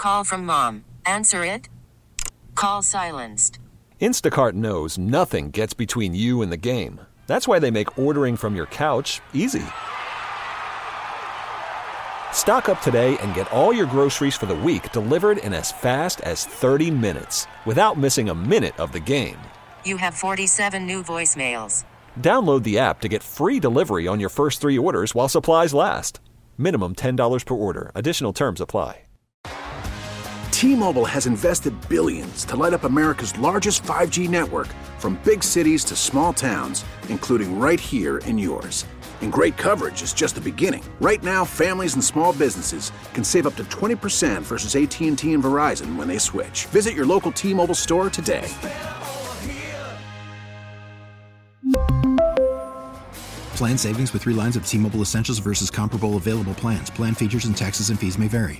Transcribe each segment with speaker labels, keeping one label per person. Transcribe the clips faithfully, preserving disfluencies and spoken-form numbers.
Speaker 1: Call from mom. Answer it. Call silenced.
Speaker 2: Instacart knows nothing gets between you and the game. That's why they make ordering from your couch easy. Stock up today and get all your groceries for the week delivered in as fast as thirty minutes without missing a minute of the game.
Speaker 1: You have forty-seven new voicemails.
Speaker 2: Download the app to get free delivery on your first three orders while supplies last. Minimum ten dollars per order. Additional terms apply.
Speaker 3: T-Mobile has invested billions to light up America's largest five G network, from big cities to small towns, including right here in yours. And great coverage is just the beginning. Right now, families and small businesses can save up to twenty percent versus A T and T and Verizon when they switch. Visit your local T-Mobile store today.
Speaker 4: Plan savings with three lines of T-Mobile Essentials versus comparable available plans. Plan features and taxes and fees may vary.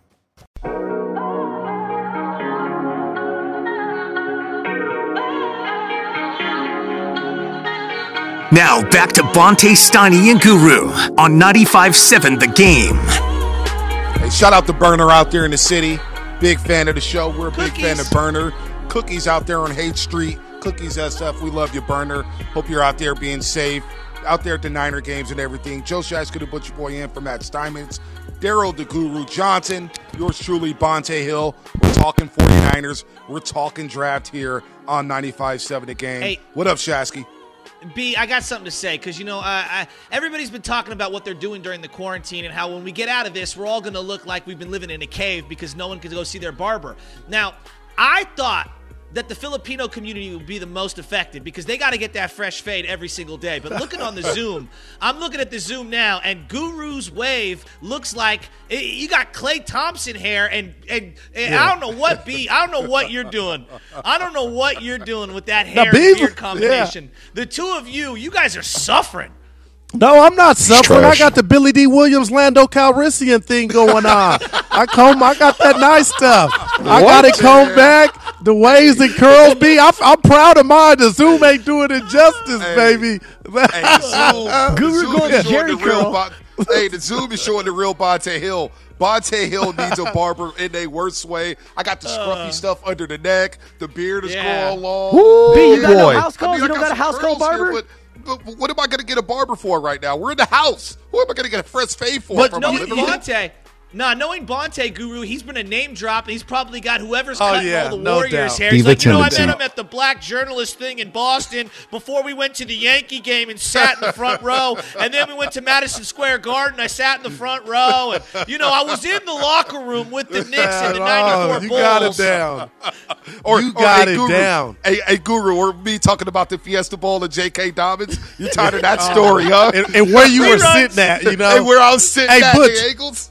Speaker 5: Now back to Bonte, Steiny, and Guru on ninety-five seven The Game.
Speaker 6: Hey, shout out to Burner out there in the city. Big fan of the show. We're a
Speaker 7: Cookies.
Speaker 6: big fan of Burner. Cookies out there on Haight Street. Cookies S F. We love you, Burner. Hope you're out there being safe. Out there at the Niner games and everything. Joe Shaska, the Butcher Boy, in from Matt Steinmetz. Daryl the Guru Johnson. Yours truly, Bonte Hill. We're talking forty-niners. We're talking draft here on ninety-five seven The Game.
Speaker 7: Hey.
Speaker 6: What up, Shasky?
Speaker 7: B, I got something to say because, you know, uh, I, everybody's been talking about what they're doing during the quarantine and how when we get out of this, we're all going to look like we've been living in a cave because no one can go see their barber. Now, I thought that the Filipino community would be the most affected because they got to get that fresh fade every single day. But looking on the Zoom, I'm looking at the Zoom now, and Guru's wave looks like you got Klay Thompson hair, and and, and yeah. I don't know what B, I don't know what you're doing. I don't know what you're doing with that hair and beard combination. Yeah. The two of you, you guys are suffering.
Speaker 8: No, I'm not suffering. I got the Billy D. Williams, Lando Calrissian thing going on. I comb, I got that nice stuff. I what? got it combed back. The waves and curls, B. I'm, I'm proud of mine. The Zoom ain't doing it justice, hey, baby.
Speaker 6: Hey, the Zoom,
Speaker 9: Guru
Speaker 6: the Zoom
Speaker 9: going
Speaker 6: is
Speaker 9: to Jerry
Speaker 6: the real
Speaker 9: curl.
Speaker 6: Bon- Hey, the Zoom is showing the real Bonte Hill. Bonte Hill needs a barber in a worst way. I got the scruffy uh, stuff under the neck. The beard is yeah. growing long.
Speaker 9: Woo, B, you got
Speaker 6: boy.
Speaker 9: no house calls?
Speaker 6: I mean,
Speaker 9: you don't got a house call barber?
Speaker 6: Here, but, but what am I going to get a barber for right now? We're in the house. Who am I going to get a fresh fade for?
Speaker 7: But
Speaker 6: from
Speaker 7: no, Bonte. Nah, knowing Bonte, Guru, he's been a name drop. He's probably got whoever's oh, cutting
Speaker 8: yeah,
Speaker 7: all the
Speaker 8: no
Speaker 7: Warriors'
Speaker 8: doubt.
Speaker 7: hair. He's
Speaker 5: Diva
Speaker 7: like, you know, I
Speaker 5: Timothy.
Speaker 7: met him at the black journalist thing in Boston before we went to the Yankee game and sat in the front row. And then we went to Madison Square Garden. I sat in the front row. And, you know, I was in the locker room with the Knicks and the ninety-four
Speaker 8: oh, you
Speaker 7: Bulls.
Speaker 8: got it down.
Speaker 6: or,
Speaker 8: you
Speaker 6: or,
Speaker 8: got
Speaker 6: hey,
Speaker 8: it
Speaker 6: Guru,
Speaker 8: down.
Speaker 6: Hey, hey, Guru, or me talking about the Fiesta Bowl and J K. Dobbins. You tired of that story, huh?
Speaker 8: And, and where you were sitting at, you know.
Speaker 6: Hey, where I was sitting
Speaker 8: hey,
Speaker 6: at,
Speaker 8: Butch,
Speaker 6: the Eagles.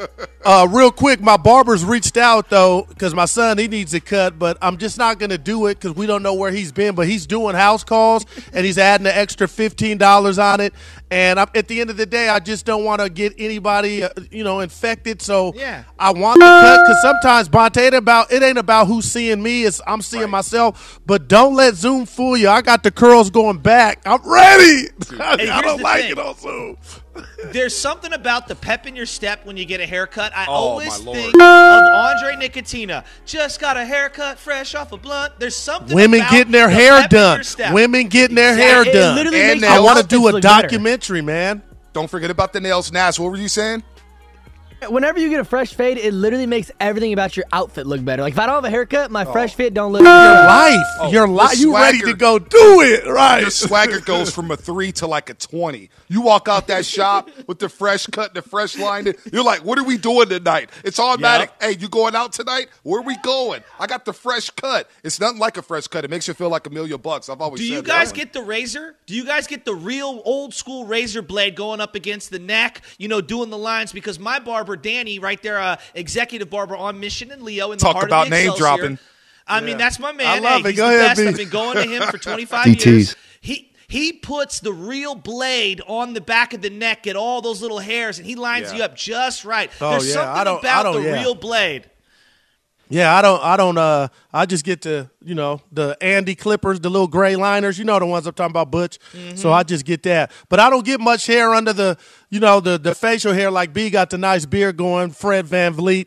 Speaker 8: uh, real quick, my barber's reached out, though, because my son, he needs a cut, but I'm just not going to do it because we don't know where he's been, but he's doing house calls, and he's adding an extra fifteen dollars on it, and I'm, at the end of the day, I just don't want to get anybody, uh, you know, infected, so
Speaker 7: yeah.
Speaker 8: I want the cut, because sometimes, Bonte, it, about, it ain't about who's seeing me, it's I'm seeing right. myself, but don't let Zoom fool you. I got the curls going back. I'm ready.
Speaker 7: Hey,
Speaker 8: I don't like
Speaker 7: thing.
Speaker 8: it on Zoom.
Speaker 7: There's something about the pep in your step when you get a haircut. I
Speaker 6: Oh,
Speaker 7: always
Speaker 6: my Lord.
Speaker 7: think of Andre Nicotina. Just got a haircut, fresh off a blunt. There's something
Speaker 8: Women
Speaker 7: about
Speaker 8: getting their
Speaker 7: the
Speaker 8: hair
Speaker 7: pep in
Speaker 8: done.
Speaker 7: your step.
Speaker 8: Women getting their
Speaker 7: Yeah,
Speaker 8: hair
Speaker 7: it
Speaker 8: done.
Speaker 9: literally
Speaker 6: And
Speaker 9: makes
Speaker 8: I
Speaker 9: your
Speaker 8: want to
Speaker 9: outfits
Speaker 8: do a
Speaker 9: look better.
Speaker 8: documentary, man.
Speaker 6: Don't forget about the nails. Nas, what were you saying?
Speaker 9: Whenever you get a fresh fade, it literally makes everything about your outfit look better. Like if I don't have a haircut, my
Speaker 6: Oh.
Speaker 9: fresh fit don't look
Speaker 8: Your
Speaker 9: good.
Speaker 8: life.
Speaker 6: Oh,
Speaker 8: your
Speaker 6: your
Speaker 8: life. You ready
Speaker 6: swagger.
Speaker 8: to go do it, right?
Speaker 6: Your swagger goes from a three to like a twenty. You walk out that shop with the fresh cut, the fresh line. You're like, what are we doing tonight? It's automatic.
Speaker 7: Yep.
Speaker 6: Hey, you going out tonight? Where are we going? I got the fresh cut. It's nothing like a fresh cut. It makes you feel like a million bucks. I've always
Speaker 7: Do
Speaker 6: said
Speaker 7: you guys
Speaker 6: that.
Speaker 7: get the razor? Do you guys get the real old school razor blade going up against the neck, you know, doing the lines? Because my barber, Danny, right there, uh, executive barber on Mission and Leo in the
Speaker 6: Talk
Speaker 7: heart
Speaker 6: about
Speaker 7: of the
Speaker 6: name
Speaker 7: Excelsior.
Speaker 6: dropping.
Speaker 7: I
Speaker 8: Yeah.
Speaker 7: mean, that's my man.
Speaker 8: I love
Speaker 7: hey,
Speaker 8: it.
Speaker 7: he's
Speaker 8: Go
Speaker 7: the
Speaker 8: ahead,
Speaker 7: best.
Speaker 8: B.
Speaker 7: I've been going to him for twenty-five
Speaker 5: D Ts.
Speaker 7: years. He he puts the real blade on the back of the neck, get all those little hairs, and he lines
Speaker 6: Yeah.
Speaker 7: you up just right.
Speaker 8: Oh,
Speaker 7: There's
Speaker 8: yeah.
Speaker 7: something
Speaker 8: I don't-
Speaker 7: about
Speaker 8: I don't-
Speaker 7: the
Speaker 8: yeah.
Speaker 7: real blade.
Speaker 8: Yeah, I don't, I don't, uh, I just get to, you know, the Andy Clippers, the little gray liners, you know, the ones I'm talking about, Butch.
Speaker 7: Mm-hmm.
Speaker 8: So I just get that. But I don't get much hair under the, you know, the, the facial hair like B got the nice beard going, Fred Van Vliet.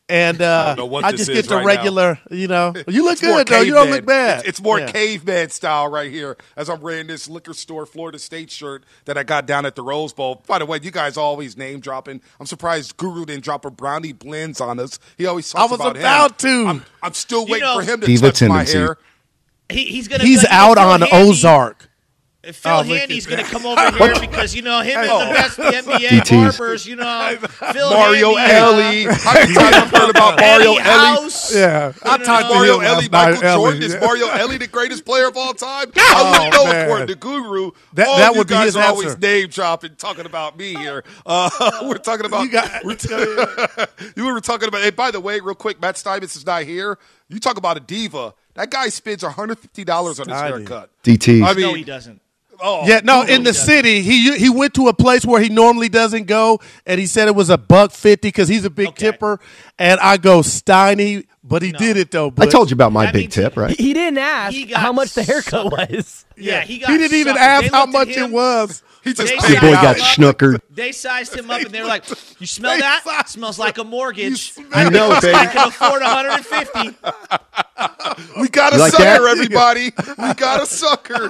Speaker 8: And uh,
Speaker 6: I,
Speaker 8: I just get the
Speaker 6: right
Speaker 8: regular,
Speaker 6: now.
Speaker 8: you know. You look
Speaker 6: It's more
Speaker 8: good, though. You don't
Speaker 6: caveman.
Speaker 8: look bad.
Speaker 6: It's, it's more
Speaker 8: Yeah.
Speaker 6: caveman style right here as I'm wearing this liquor store Florida State shirt that I got down at the Rose Bowl. By the way, you guys always name dropping. I'm surprised Guru didn't drop a Brownie Blends on us. He always talks
Speaker 8: I was
Speaker 6: about,
Speaker 8: about
Speaker 6: him.
Speaker 8: to.
Speaker 6: I'm, I'm still waiting
Speaker 7: know,
Speaker 6: for him to
Speaker 10: Diva
Speaker 6: touch
Speaker 10: tendency.
Speaker 6: my hair.
Speaker 7: He, he's gonna.
Speaker 8: He's
Speaker 7: you know,
Speaker 8: out
Speaker 7: Phil
Speaker 8: on
Speaker 7: Handy-
Speaker 8: Ozark.
Speaker 7: Phil
Speaker 8: Oh, look
Speaker 7: Handy's
Speaker 8: at
Speaker 7: going to
Speaker 8: that.
Speaker 7: come over here because, you know, him and the best N B A
Speaker 10: D Ts.
Speaker 7: barbers, you know, Phil
Speaker 6: Mario
Speaker 7: Handy,
Speaker 6: Ellie.
Speaker 7: uh,
Speaker 6: How many times I've heard about Mario
Speaker 7: Eddie
Speaker 6: Ellie?
Speaker 7: House.
Speaker 8: Yeah. I
Speaker 7: know,
Speaker 8: talked to
Speaker 6: Mario
Speaker 8: him
Speaker 6: Ellie,
Speaker 8: last
Speaker 6: Michael
Speaker 8: night,
Speaker 6: Jordan.
Speaker 8: Ellie.
Speaker 6: Is Mario Ellie the greatest player of all time? I
Speaker 8: Oh,
Speaker 6: wouldn't know
Speaker 8: man.
Speaker 6: according to Guru.
Speaker 8: That-
Speaker 6: all
Speaker 8: that
Speaker 6: you
Speaker 8: would be
Speaker 6: guys
Speaker 8: his
Speaker 6: are always
Speaker 8: answer.
Speaker 6: name dropping, talking about me here. Uh, we're talking about.
Speaker 8: You got-
Speaker 6: we're t- you were talking about. Hey, by the way, real quick, Matt Stuyvesant is not here. You talk about a diva. That guy spends one hundred fifty dollars on his
Speaker 8: Steiny.
Speaker 6: haircut.
Speaker 10: D Ts.
Speaker 6: I mean,
Speaker 7: No, he doesn't.
Speaker 6: oh,
Speaker 8: Yeah, no,
Speaker 6: Guru
Speaker 8: in the
Speaker 6: does.
Speaker 8: city, he he went to a place where he normally doesn't go, and he said it was a buck fifty because he's a big
Speaker 7: Okay.
Speaker 8: tipper. And I go Steiny, but he did it though.
Speaker 10: I
Speaker 8: But
Speaker 10: told you about my
Speaker 7: That
Speaker 10: big
Speaker 7: means-
Speaker 10: tip, right?
Speaker 9: He didn't ask
Speaker 7: He got
Speaker 9: how much the haircut
Speaker 7: suckered.
Speaker 9: was.
Speaker 7: Yeah, he got
Speaker 8: he didn't even
Speaker 7: suckered.
Speaker 8: ask
Speaker 7: They
Speaker 8: how
Speaker 7: looked at
Speaker 8: much
Speaker 7: him,
Speaker 8: it was.
Speaker 6: He just
Speaker 7: They
Speaker 6: paid
Speaker 10: Big boy
Speaker 7: sized
Speaker 10: got
Speaker 7: him up.
Speaker 10: schnookered.
Speaker 7: They sized him up, and they were like, "You smell
Speaker 8: They
Speaker 7: that?
Speaker 8: sized-
Speaker 7: Smells like a mortgage.
Speaker 8: smell
Speaker 10: I know,
Speaker 7: I
Speaker 10: baby.
Speaker 7: can afford one hundred fifty."
Speaker 6: We got a
Speaker 10: You like
Speaker 6: sucker,
Speaker 10: that?
Speaker 6: everybody. We got a sucker.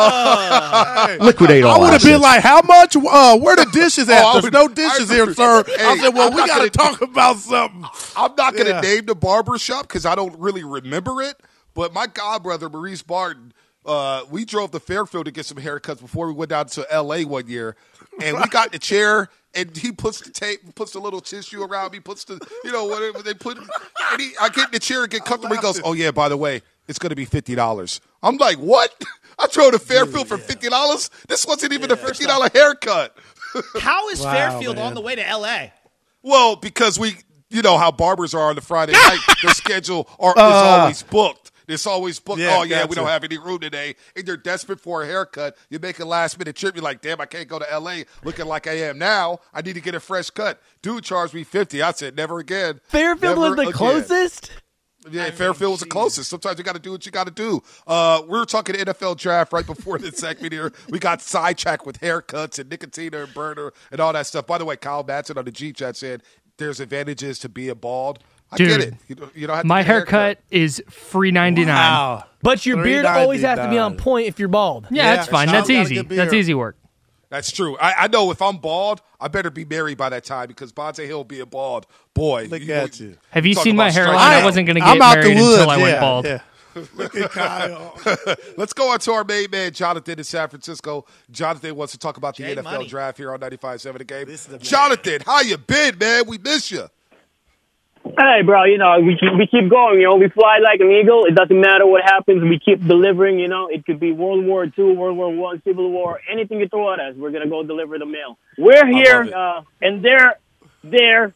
Speaker 6: Uh,
Speaker 10: Liquidate all
Speaker 8: I would have been
Speaker 10: assets.
Speaker 8: like, "How much? Uh, where the dishes at?
Speaker 6: Oh, I
Speaker 8: There's
Speaker 6: would-
Speaker 8: no dishes
Speaker 6: I
Speaker 8: here,
Speaker 6: would-
Speaker 8: sir."
Speaker 6: Hey,
Speaker 8: I said, "Well,
Speaker 6: I'm
Speaker 8: we
Speaker 6: not
Speaker 8: got to
Speaker 6: gonna-
Speaker 8: talk about something."
Speaker 6: I'm not going to
Speaker 8: Yeah.
Speaker 6: name the barber shop because I don't really remember it. But my godbrother, Maurice Barton, uh, we drove to Fairfield to get some haircuts before we went down to L A one year. And we got in the chair, and he puts the tape, puts the little tissue around me, puts the, you know, whatever they put. And he, I get in the chair and get comfortable. He goes, "Oh, yeah, by the way, it's going to be fifty dollars. I'm like, "What? I drove to Fairfield for fifty dollars? This wasn't even a fifty dollars haircut."
Speaker 7: How is
Speaker 8: Wow,
Speaker 7: Fairfield
Speaker 8: man.
Speaker 7: on the way to L A?
Speaker 6: Well, because we, you know how barbers are on the Friday night, their schedule are, is
Speaker 8: Uh,
Speaker 6: always booked. It's always booked.
Speaker 8: Yeah,
Speaker 6: Oh, yeah, we
Speaker 8: gotcha.
Speaker 6: don't have any room today. And you're desperate for a haircut. You make a last minute trip. You're like, damn, I can't go to L A looking like I am now. I need to get a fresh cut. Dude charged me fifty. I said, never again.
Speaker 9: Fairfield
Speaker 6: Never
Speaker 9: was the
Speaker 6: again.
Speaker 9: closest.
Speaker 6: Yeah, Fairfield was the closest. Sometimes you got to do what you got to do. Uh, we were talking N F L draft right before this segment here. We got sidetracked with haircuts and Nicotina and burner and all that stuff. By the way, Kyle Batson on the G chat said there's advantages to being bald. I
Speaker 11: Dude,
Speaker 6: get it. You don't, you don't have to
Speaker 11: My
Speaker 6: get a
Speaker 11: haircut is free ninety-nine.
Speaker 8: Wow.
Speaker 9: But your beard always has to be on point if you're bald.
Speaker 11: Yeah,
Speaker 8: Yeah,
Speaker 11: that's fine.
Speaker 8: Sean's
Speaker 11: That's
Speaker 8: got a
Speaker 11: easy.
Speaker 8: good beard.
Speaker 11: That's easy work.
Speaker 6: That's true. I, I know if I'm bald, I better be married by that time because Bonte Hill being bald, boy.
Speaker 8: Look at you.
Speaker 11: Have you
Speaker 6: talk
Speaker 11: seen my
Speaker 6: about
Speaker 11: hairline?
Speaker 6: straight
Speaker 11: I
Speaker 6: out.
Speaker 11: wasn't going to
Speaker 8: I'm
Speaker 11: get
Speaker 8: out the
Speaker 11: married
Speaker 8: woods.
Speaker 11: until I
Speaker 8: yeah,
Speaker 11: went bald.
Speaker 8: yeah. Look at Kyle.
Speaker 6: Let's go on to our main man, Jonathan in San Francisco. Jonathan wants to talk about the
Speaker 7: Jay
Speaker 6: N F L
Speaker 7: Money.
Speaker 6: draft here on ninety-five point seven The Game.
Speaker 8: This is the man.
Speaker 6: Jonathan, how you been, man? We miss you.
Speaker 12: Hey, bro, you know, we keep, we keep going, you know, we fly like an eagle. It doesn't matter what happens. We keep delivering, you know. It could be World War Two, World War One, Civil War, anything you throw at us, we're going to go deliver the mail. We're here,
Speaker 6: it.
Speaker 12: uh, and they're there.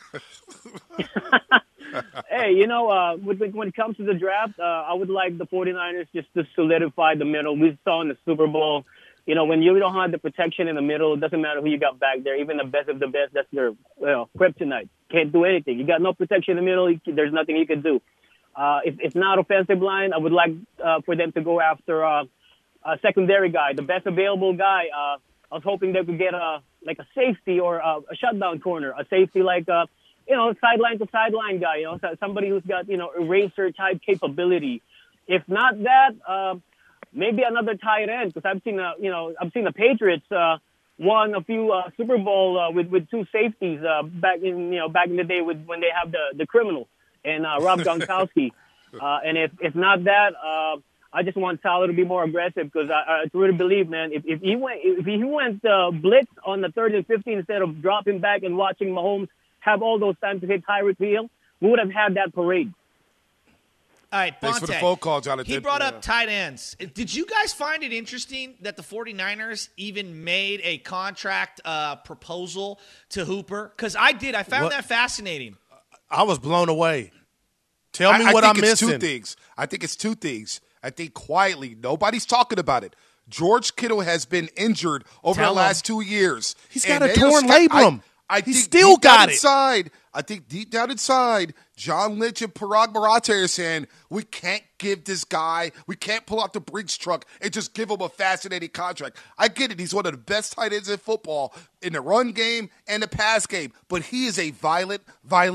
Speaker 12: Hey, you know, uh, when, when it comes to the draft, uh, I would like the 49ers just to solidify the middle. We saw in the Super Bowl, you know, when you don't have the protection in the middle, it doesn't matter who you got back there. Even the best of the best, that's their, you know, kryptonite. Can't do anything. You got no protection in the middle. You, there's nothing you can do. Uh, if if not offensive line, I would like uh, for them to go after uh, a secondary guy, the best available guy. Uh, I was hoping they could get a like a safety or a, a shutdown corner, a safety like a you know sideline to sideline guy. You know, so- somebody who's got you know eraser type capability. If not that, uh, maybe another tight end because I've seen a you know I've seen the Patriots. Uh, won a few uh, Super Bowl uh, with with two safeties uh, back in you know back in the day with when they have the the criminal and uh, Rob Gronkowski. uh, and if if not that, uh, I just want Salah to be more aggressive because I, I really believe, man, if if he went if he went uh, blitz on the third and fifteen instead of dropping back and watching Mahomes have all those times to hit Tyreek Hill, we would have had that parade.
Speaker 7: All right,
Speaker 6: Thanks for the
Speaker 7: Bonte.
Speaker 6: phone call, Jonathan.
Speaker 7: He brought
Speaker 6: Yeah.
Speaker 7: up tight ends. Did you guys find it interesting that the 49ers even made a contract uh, proposal to Hooper? Because I did. I found
Speaker 8: What?
Speaker 7: that fascinating.
Speaker 8: I was blown away. Tell me
Speaker 6: I, I
Speaker 8: what
Speaker 6: think
Speaker 8: I'm
Speaker 6: it's
Speaker 8: missing.
Speaker 6: two things. I think it's two things. I think quietly, nobody's talking about it. George Kittle has been injured over
Speaker 7: Tell
Speaker 6: the
Speaker 7: him.
Speaker 6: last two years.
Speaker 8: He's
Speaker 6: And
Speaker 8: got a
Speaker 6: they are
Speaker 8: torn
Speaker 6: sca-
Speaker 8: labrum.
Speaker 6: I, I
Speaker 8: He
Speaker 6: think
Speaker 8: still
Speaker 6: deep down
Speaker 8: got it.
Speaker 6: inside, I think deep down inside, John Lynch and Parag Marathe are saying, we can't give this guy, we can't pull out the Brinks truck and just give him a fascinating contract. I get it. He's one of the best tight ends in football in the run game and the pass game, but he is a violent, violent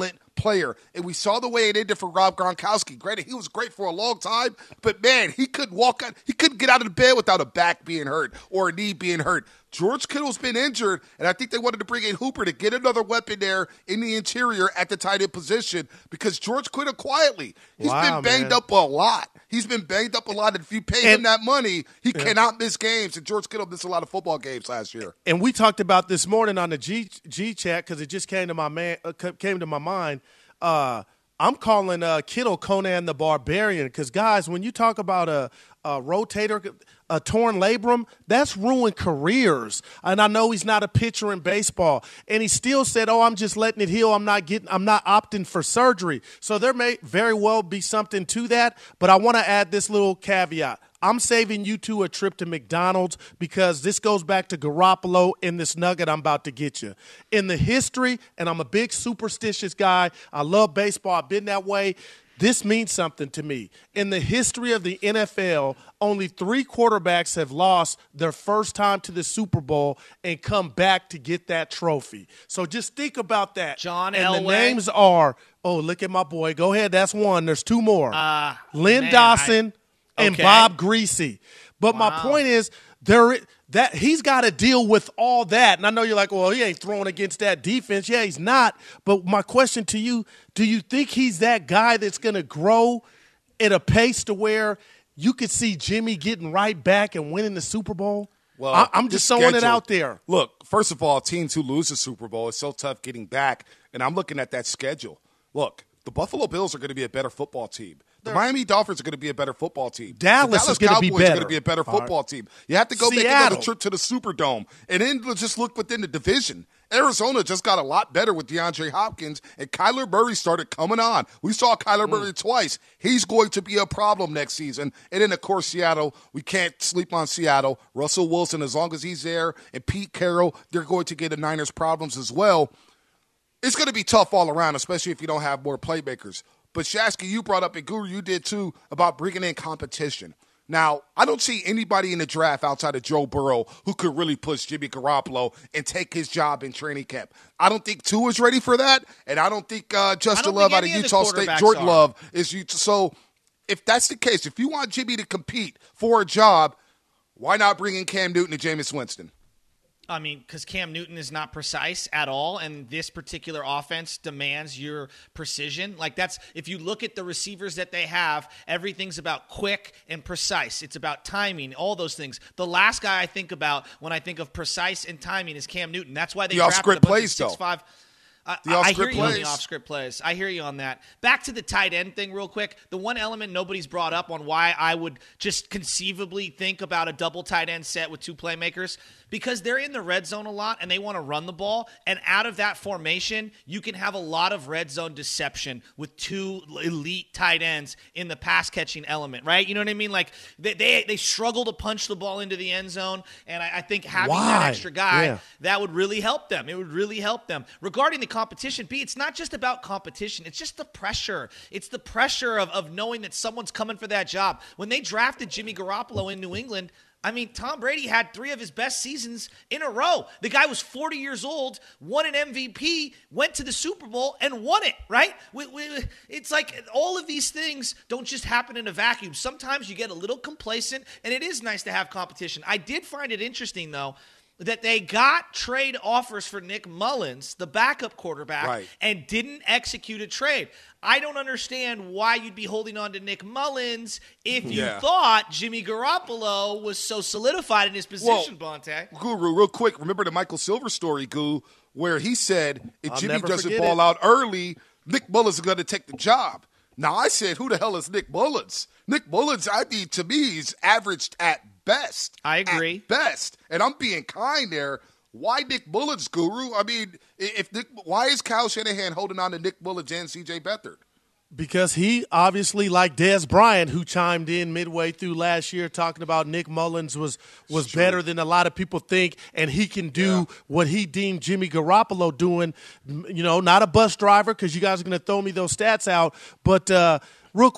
Speaker 6: player. And we saw the way it ended for Rob Gronkowski. Granted, he was great for a long time, but man, he couldn't walk out. He couldn't get out of the bed without a back being hurt or a knee being hurt. George Kittle's been injured, and I think they wanted to bring in Hooper to get another weapon there in the interior at the tight end position because George Kittle quietly, he's
Speaker 8: wow,
Speaker 6: been banged
Speaker 8: man.
Speaker 6: up a lot. He's been banged up a lot, and if you pay
Speaker 8: and,
Speaker 6: him that money, he
Speaker 8: yeah.
Speaker 6: cannot miss games, and George Kittle missed a lot of football games last year.
Speaker 8: And we talked about this morning on the G, G chat because it just came to my man uh, came to my mind. Uh, I'm calling uh, Kittle Conan the Barbarian because, guys, when you talk about a, a rotator, a torn labrum, that's ruined careers. And I know he's not a pitcher in baseball. And he still said, oh, I'm just letting it heal. I'm not getting, I'm not opting for surgery. So there may very well be something to that. But I want to add this little caveat. I'm saving you two a trip to McDonald's because this goes back to Garoppolo and this nugget I'm about to get you. In the history, and I'm a big superstitious guy. I love baseball. I've been that way. This means something to me. In the history of the N F L, only three quarterbacks have lost their first time to the Super Bowl and come back to get that trophy. So just think about that.
Speaker 7: John
Speaker 8: and
Speaker 7: Elway.
Speaker 8: the names are, oh, look at my boy. Go ahead. That's one. There's two more.
Speaker 7: Uh,
Speaker 8: Lynn
Speaker 7: man,
Speaker 8: Dawson
Speaker 7: I,
Speaker 8: and
Speaker 7: okay.
Speaker 8: Bob Greasy. But
Speaker 7: Wow.
Speaker 8: my point is, there that he's got to deal with all that. And I know you're like, well, he ain't throwing against that defense. Yeah, he's not. But my question to you, do you think he's that guy that's going to grow at a pace to where you could see Jimmy getting right back and winning the Super Bowl?
Speaker 6: Well,
Speaker 8: I, I'm just throwing
Speaker 6: schedule,
Speaker 8: it out there.
Speaker 6: Look, first of all, teams who lose the Super Bowl, it's so tough getting back. And I'm looking at that schedule. Look, the Buffalo Bills are going to be a better football team. The They're, Miami Dolphins are going to be a better football team.
Speaker 8: Dallas,
Speaker 6: the Dallas
Speaker 8: is going to be better.
Speaker 6: Cowboys are going to be a better football right. team. You have to go
Speaker 8: Seattle.
Speaker 6: make another trip to the Superdome. And then just look within the division. Arizona just got a lot better with DeAndre Hopkins, and Kyler Murray started coming on. We saw Kyler mm. Murray twice. He's going to be a problem next season. And then, of course, Seattle. We can't sleep on Seattle. Russell Wilson, as long as he's there, and Pete Carroll, they're going to get the Niners problems as well. It's going to be tough all around, especially if you don't have more playmakers. But, Shasky, you brought up, and Guru, you did too, about bringing in competition. Now, I don't see anybody in the draft outside of Joe Burrow who could really push Jimmy Garoppolo and take his job in training camp. I don't think Tua's ready for that, and I don't think uh, Justin Love out of Utah State, Jordan Love is – so if that's the case, if you want Jimmy to compete for a job, why not bring in Cam Newton and Jameis Winston?
Speaker 7: I mean, because Cam Newton is not precise at all, and this particular offense demands your precision. Like, that's – if you look at the receivers that they have, everything's about quick and precise. It's about timing, all those things. The last guy I think about when I think of precise and timing is Cam Newton. That's why they
Speaker 6: the
Speaker 7: drafted a bunch
Speaker 6: plays,
Speaker 7: of six five. Uh, I hear you
Speaker 6: plays.
Speaker 7: on the off-script plays. I hear you on that. Back to the tight end thing real quick. The one element nobody's brought up on why I would just conceivably think about a double tight end set with two playmakers, because they're in the red zone a lot and they want to run the ball. And out of that formation, you can have a lot of red zone deception with two elite tight ends in the pass-catching element, right? You know what I mean? Like, they they, they struggle to punch the ball into the end zone, and I, I think having
Speaker 8: why?
Speaker 7: that extra guy,
Speaker 8: yeah.
Speaker 7: that would really help them. It would really help them. Regarding the competition, B, it's not just about competition. It's just the pressure. It's the pressure of, of knowing that someone's coming for that job. When they drafted Jimmy Garoppolo in New England, I mean, Tom Brady had three of his best seasons in a row. The guy was forty years old, won an M V P, went to the Super Bowl, and won it, right? We, we, it's like all of these things don't just happen in a vacuum. Sometimes you get a little complacent, and it is nice to have competition. I did find it interesting, though, that they got trade offers for Nick Mullins, the backup quarterback,
Speaker 6: right,
Speaker 7: and didn't execute a trade. I don't understand why you'd be holding on to Nick Mullins if you
Speaker 6: yeah.
Speaker 7: thought Jimmy Garoppolo was so solidified in his position, well, Bonte.
Speaker 6: Guru, real quick, remember the Michael Silver story, Guru, where he said if
Speaker 8: I'll
Speaker 6: Jimmy doesn't ball
Speaker 8: it.
Speaker 6: out early, Nick Mullins is going to take the job. Now, I said, who the hell is Nick Mullins? Nick Mullins, I mean, to me, he's averaged at best.
Speaker 7: I agree.
Speaker 6: At best. And I'm being kind there. Why Nick Mullins, Guru? I mean, if Nick, why is Kyle Shanahan holding on to Nick Mullins and C J Beathard?
Speaker 8: Because he obviously, like Dez Bryant, who chimed in midway through last year talking about Nick Mullins was was better than a lot of people think, and he can do yeah. what he deemed Jimmy Garoppolo doing. You know, not a bus driver, because you guys are going to throw me those stats out. But uh, real quick,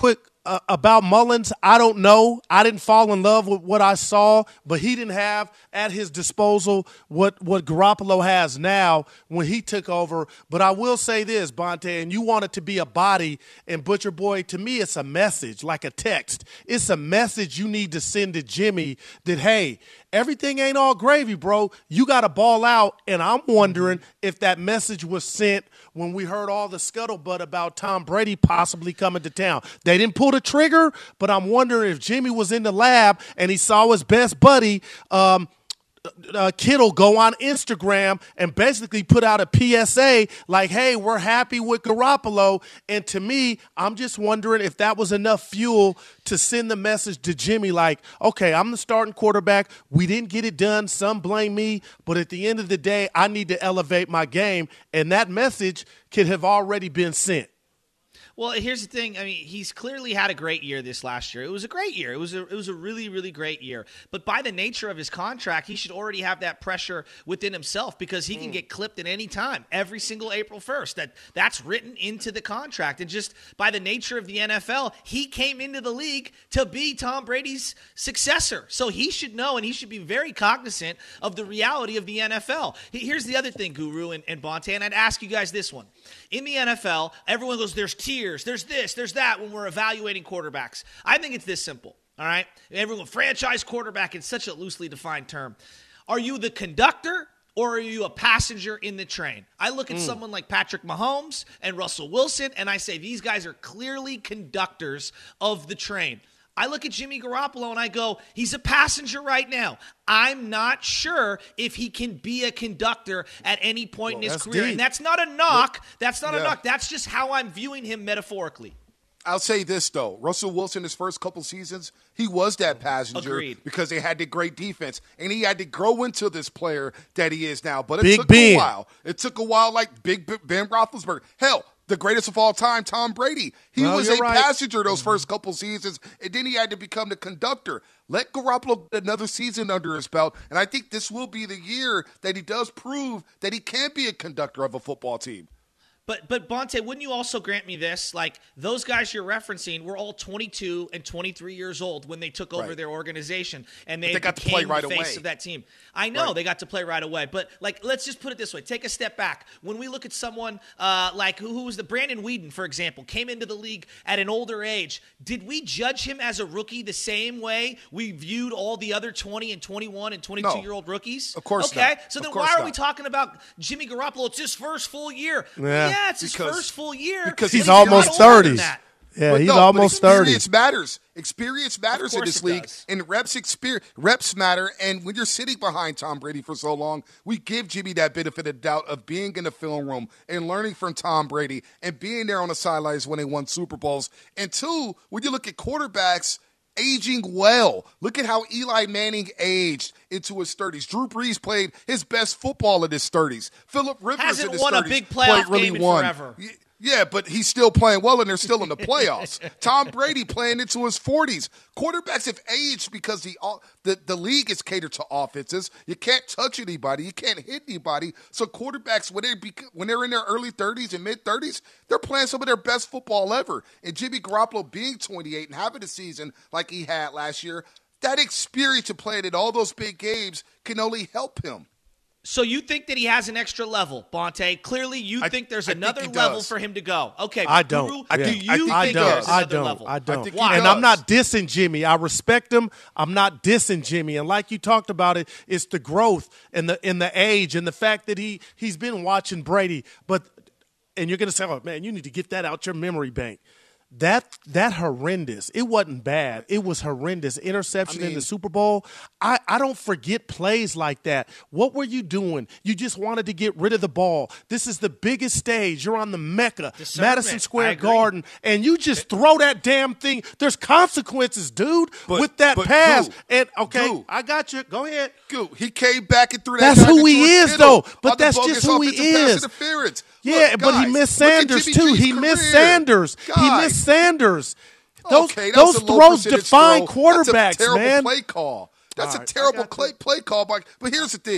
Speaker 8: uh, about Mullins, I don't know. I didn't fall in love with what I saw, but he didn't have at his disposal what, what Garoppolo has now when he took over. But I will say this, Bonte, and you want it to be a body, and Butcher Boy, to me it's a message, like a text. It's a message you need to send to Jimmy that, hey, everything ain't all gravy, bro. You got to ball out, and I'm wondering if that message was sent when we heard all the scuttlebutt about Tom Brady possibly coming to town. They didn't pull the trigger, but I'm wondering if Jimmy was in the lab and he saw his best buddy, um, Uh, Kittle, go on Instagram and basically put out a P S A like, hey, we're happy with Garoppolo. And to me, I'm just wondering if that was enough fuel to send the message to Jimmy like, okay, I'm the starting quarterback. We didn't get it done. Some blame me. But at the end of the day, I need to elevate my game. And that message could have already been sent.
Speaker 7: Well, here's the thing. I mean, he's clearly had a great year this last year. It was a great year. It was a it was a really, really great year. But by the nature of his contract, he should already have that pressure within himself because he mm. can get clipped at any time, every single April first. That that's written into the contract. And just by the nature of the N F L, he came into the league to be Tom Brady's successor. So he should know, and he should be very cognizant of the reality of the N F L. Here's the other thing, Guru and, and Bonte, and I'd ask you guys this one. In the N F L, everyone goes, there's tiers, there's this, there's that when we're evaluating quarterbacks. I think it's this simple, all right? Everyone, franchise quarterback, it's such a loosely defined term. Are you the conductor or are you a passenger in the train? I look at mm. someone like Patrick Mahomes and Russell Wilson, and I say these guys are clearly conductors of the train. I look at Jimmy Garoppolo and I go, he's a passenger right now. I'm not sure if he can be a conductor at any point well, in his career. Deep. And that's not a knock. Well, that's not yeah. a knock. That's just how I'm viewing him metaphorically.
Speaker 6: I'll say this, though. Russell Wilson, his first couple seasons, he was that passenger
Speaker 7: Agreed.
Speaker 6: because they had the great defense. And he had to grow into this player that he is now. But it
Speaker 8: Big
Speaker 6: took
Speaker 8: Ben.
Speaker 6: a while. It took a while like Big Ben Roethlisberger. Hell, the greatest of all time, Tom Brady. He
Speaker 8: well,
Speaker 6: was a
Speaker 8: right.
Speaker 6: passenger those first couple seasons, and then he had to become the conductor. Let Garoppolo get another season under his belt, and I think this will be the year that he does prove that he can be a conductor of a football team.
Speaker 7: But, but Bonte, wouldn't you also grant me this? Like, those guys you're referencing were all twenty-two and twenty-three years old when they took over right. their organization, and they,
Speaker 6: they got
Speaker 7: became
Speaker 6: to play right
Speaker 7: the face
Speaker 6: away.
Speaker 7: of that team. I know
Speaker 6: right.
Speaker 7: they got to play right away, but like, let's just put it this way: take a step back. When we look at someone uh, like who, who was the Brandon Weeden, for example, came into the league at an older age. Did we judge him as a rookie the same way we viewed all the other twenty and twenty-one and twenty-two year old rookies?
Speaker 6: Of course,
Speaker 7: okay.
Speaker 6: Not.
Speaker 7: So
Speaker 6: of
Speaker 7: then, why are
Speaker 6: not.
Speaker 7: we talking about Jimmy Garoppolo? It's his first full year.
Speaker 8: Yeah,
Speaker 7: yeah it's his
Speaker 6: because,
Speaker 7: first full year
Speaker 8: because he's, he's almost thirties. Yeah,
Speaker 6: but
Speaker 8: he's
Speaker 6: no,
Speaker 8: almost
Speaker 6: but
Speaker 8: thirty.
Speaker 6: Experience matters. Experience matters in this league,
Speaker 7: does.
Speaker 6: and reps experience reps matter. And when you're sitting behind Tom Brady for so long, we give Jimmy that benefit of doubt of being in the film room and learning from Tom Brady and being there on the sidelines when they won Super Bowls. And two, when you look at quarterbacks aging well, look at how Eli Manning aged into his thirties. Drew Brees played his best football in his thirties. Philip Rivers
Speaker 7: hasn't
Speaker 6: in his
Speaker 7: won
Speaker 6: thirties
Speaker 7: a big playoff
Speaker 6: really
Speaker 7: game in
Speaker 6: won.
Speaker 7: forever.
Speaker 6: Yeah, but he's still playing well, and they're still in the playoffs. Tom Brady playing into his forties. Quarterbacks have aged because the, the the league is catered to offenses. You can't touch anybody. You can't hit anybody. So quarterbacks, when, they be, when they're in their early thirties and mid-thirties, they're playing some of their best football ever. And Jimmy Garoppolo being twenty-eight and having a season like he had last year, that experience of playing in all those big games can only help him.
Speaker 7: So you think that he has an extra level, Bonte? Clearly, you
Speaker 6: I,
Speaker 7: think there's
Speaker 6: I
Speaker 7: another
Speaker 6: think
Speaker 7: think level
Speaker 6: does.
Speaker 7: for him to go. Okay,
Speaker 8: I don't.
Speaker 7: Guru,
Speaker 8: I
Speaker 7: do
Speaker 8: think,
Speaker 7: you
Speaker 8: I
Speaker 7: think,
Speaker 8: think
Speaker 7: there's
Speaker 8: I
Speaker 7: another
Speaker 8: don't.
Speaker 7: level?
Speaker 8: I don't.
Speaker 6: I think
Speaker 8: and
Speaker 6: does.
Speaker 8: I'm not dissing Jimmy. I respect him. I'm not dissing Jimmy. And like you talked about it, it's the growth and the in the age and the fact that he he's been watching Brady. But and you're gonna say, oh man, you need to get that out your memory bank. That that horrendous. It wasn't bad. It was horrendous. Interception I mean, in the Super Bowl. I, I don't forget plays like that. What were you doing? You just wanted to get rid of the ball. This is the biggest stage. You're on the Mecca, Madison Square Garden, and you just throw that damn thing. There's consequences, dude,
Speaker 6: but,
Speaker 8: with that
Speaker 6: but
Speaker 8: pass.
Speaker 6: Goo,
Speaker 8: and okay,
Speaker 6: Goo,
Speaker 8: I got you. Go ahead.
Speaker 6: Goo, he came back and threw that.
Speaker 8: That's who he is,
Speaker 6: Kittle
Speaker 8: though. But that's just who he is.
Speaker 6: Interference.
Speaker 8: Yeah,
Speaker 6: look,
Speaker 8: but
Speaker 6: guys,
Speaker 8: he missed Sanders, too.
Speaker 6: G's
Speaker 8: He missed
Speaker 6: career.
Speaker 8: Sanders.
Speaker 6: Guys.
Speaker 8: He missed Sanders. Those,
Speaker 6: okay,
Speaker 8: those throws define
Speaker 6: throw.
Speaker 8: quarterbacks,
Speaker 6: That's a terrible
Speaker 8: man.
Speaker 6: play call. That's
Speaker 8: All
Speaker 6: a
Speaker 8: right,
Speaker 6: terrible play, play call. But, but here's the thing.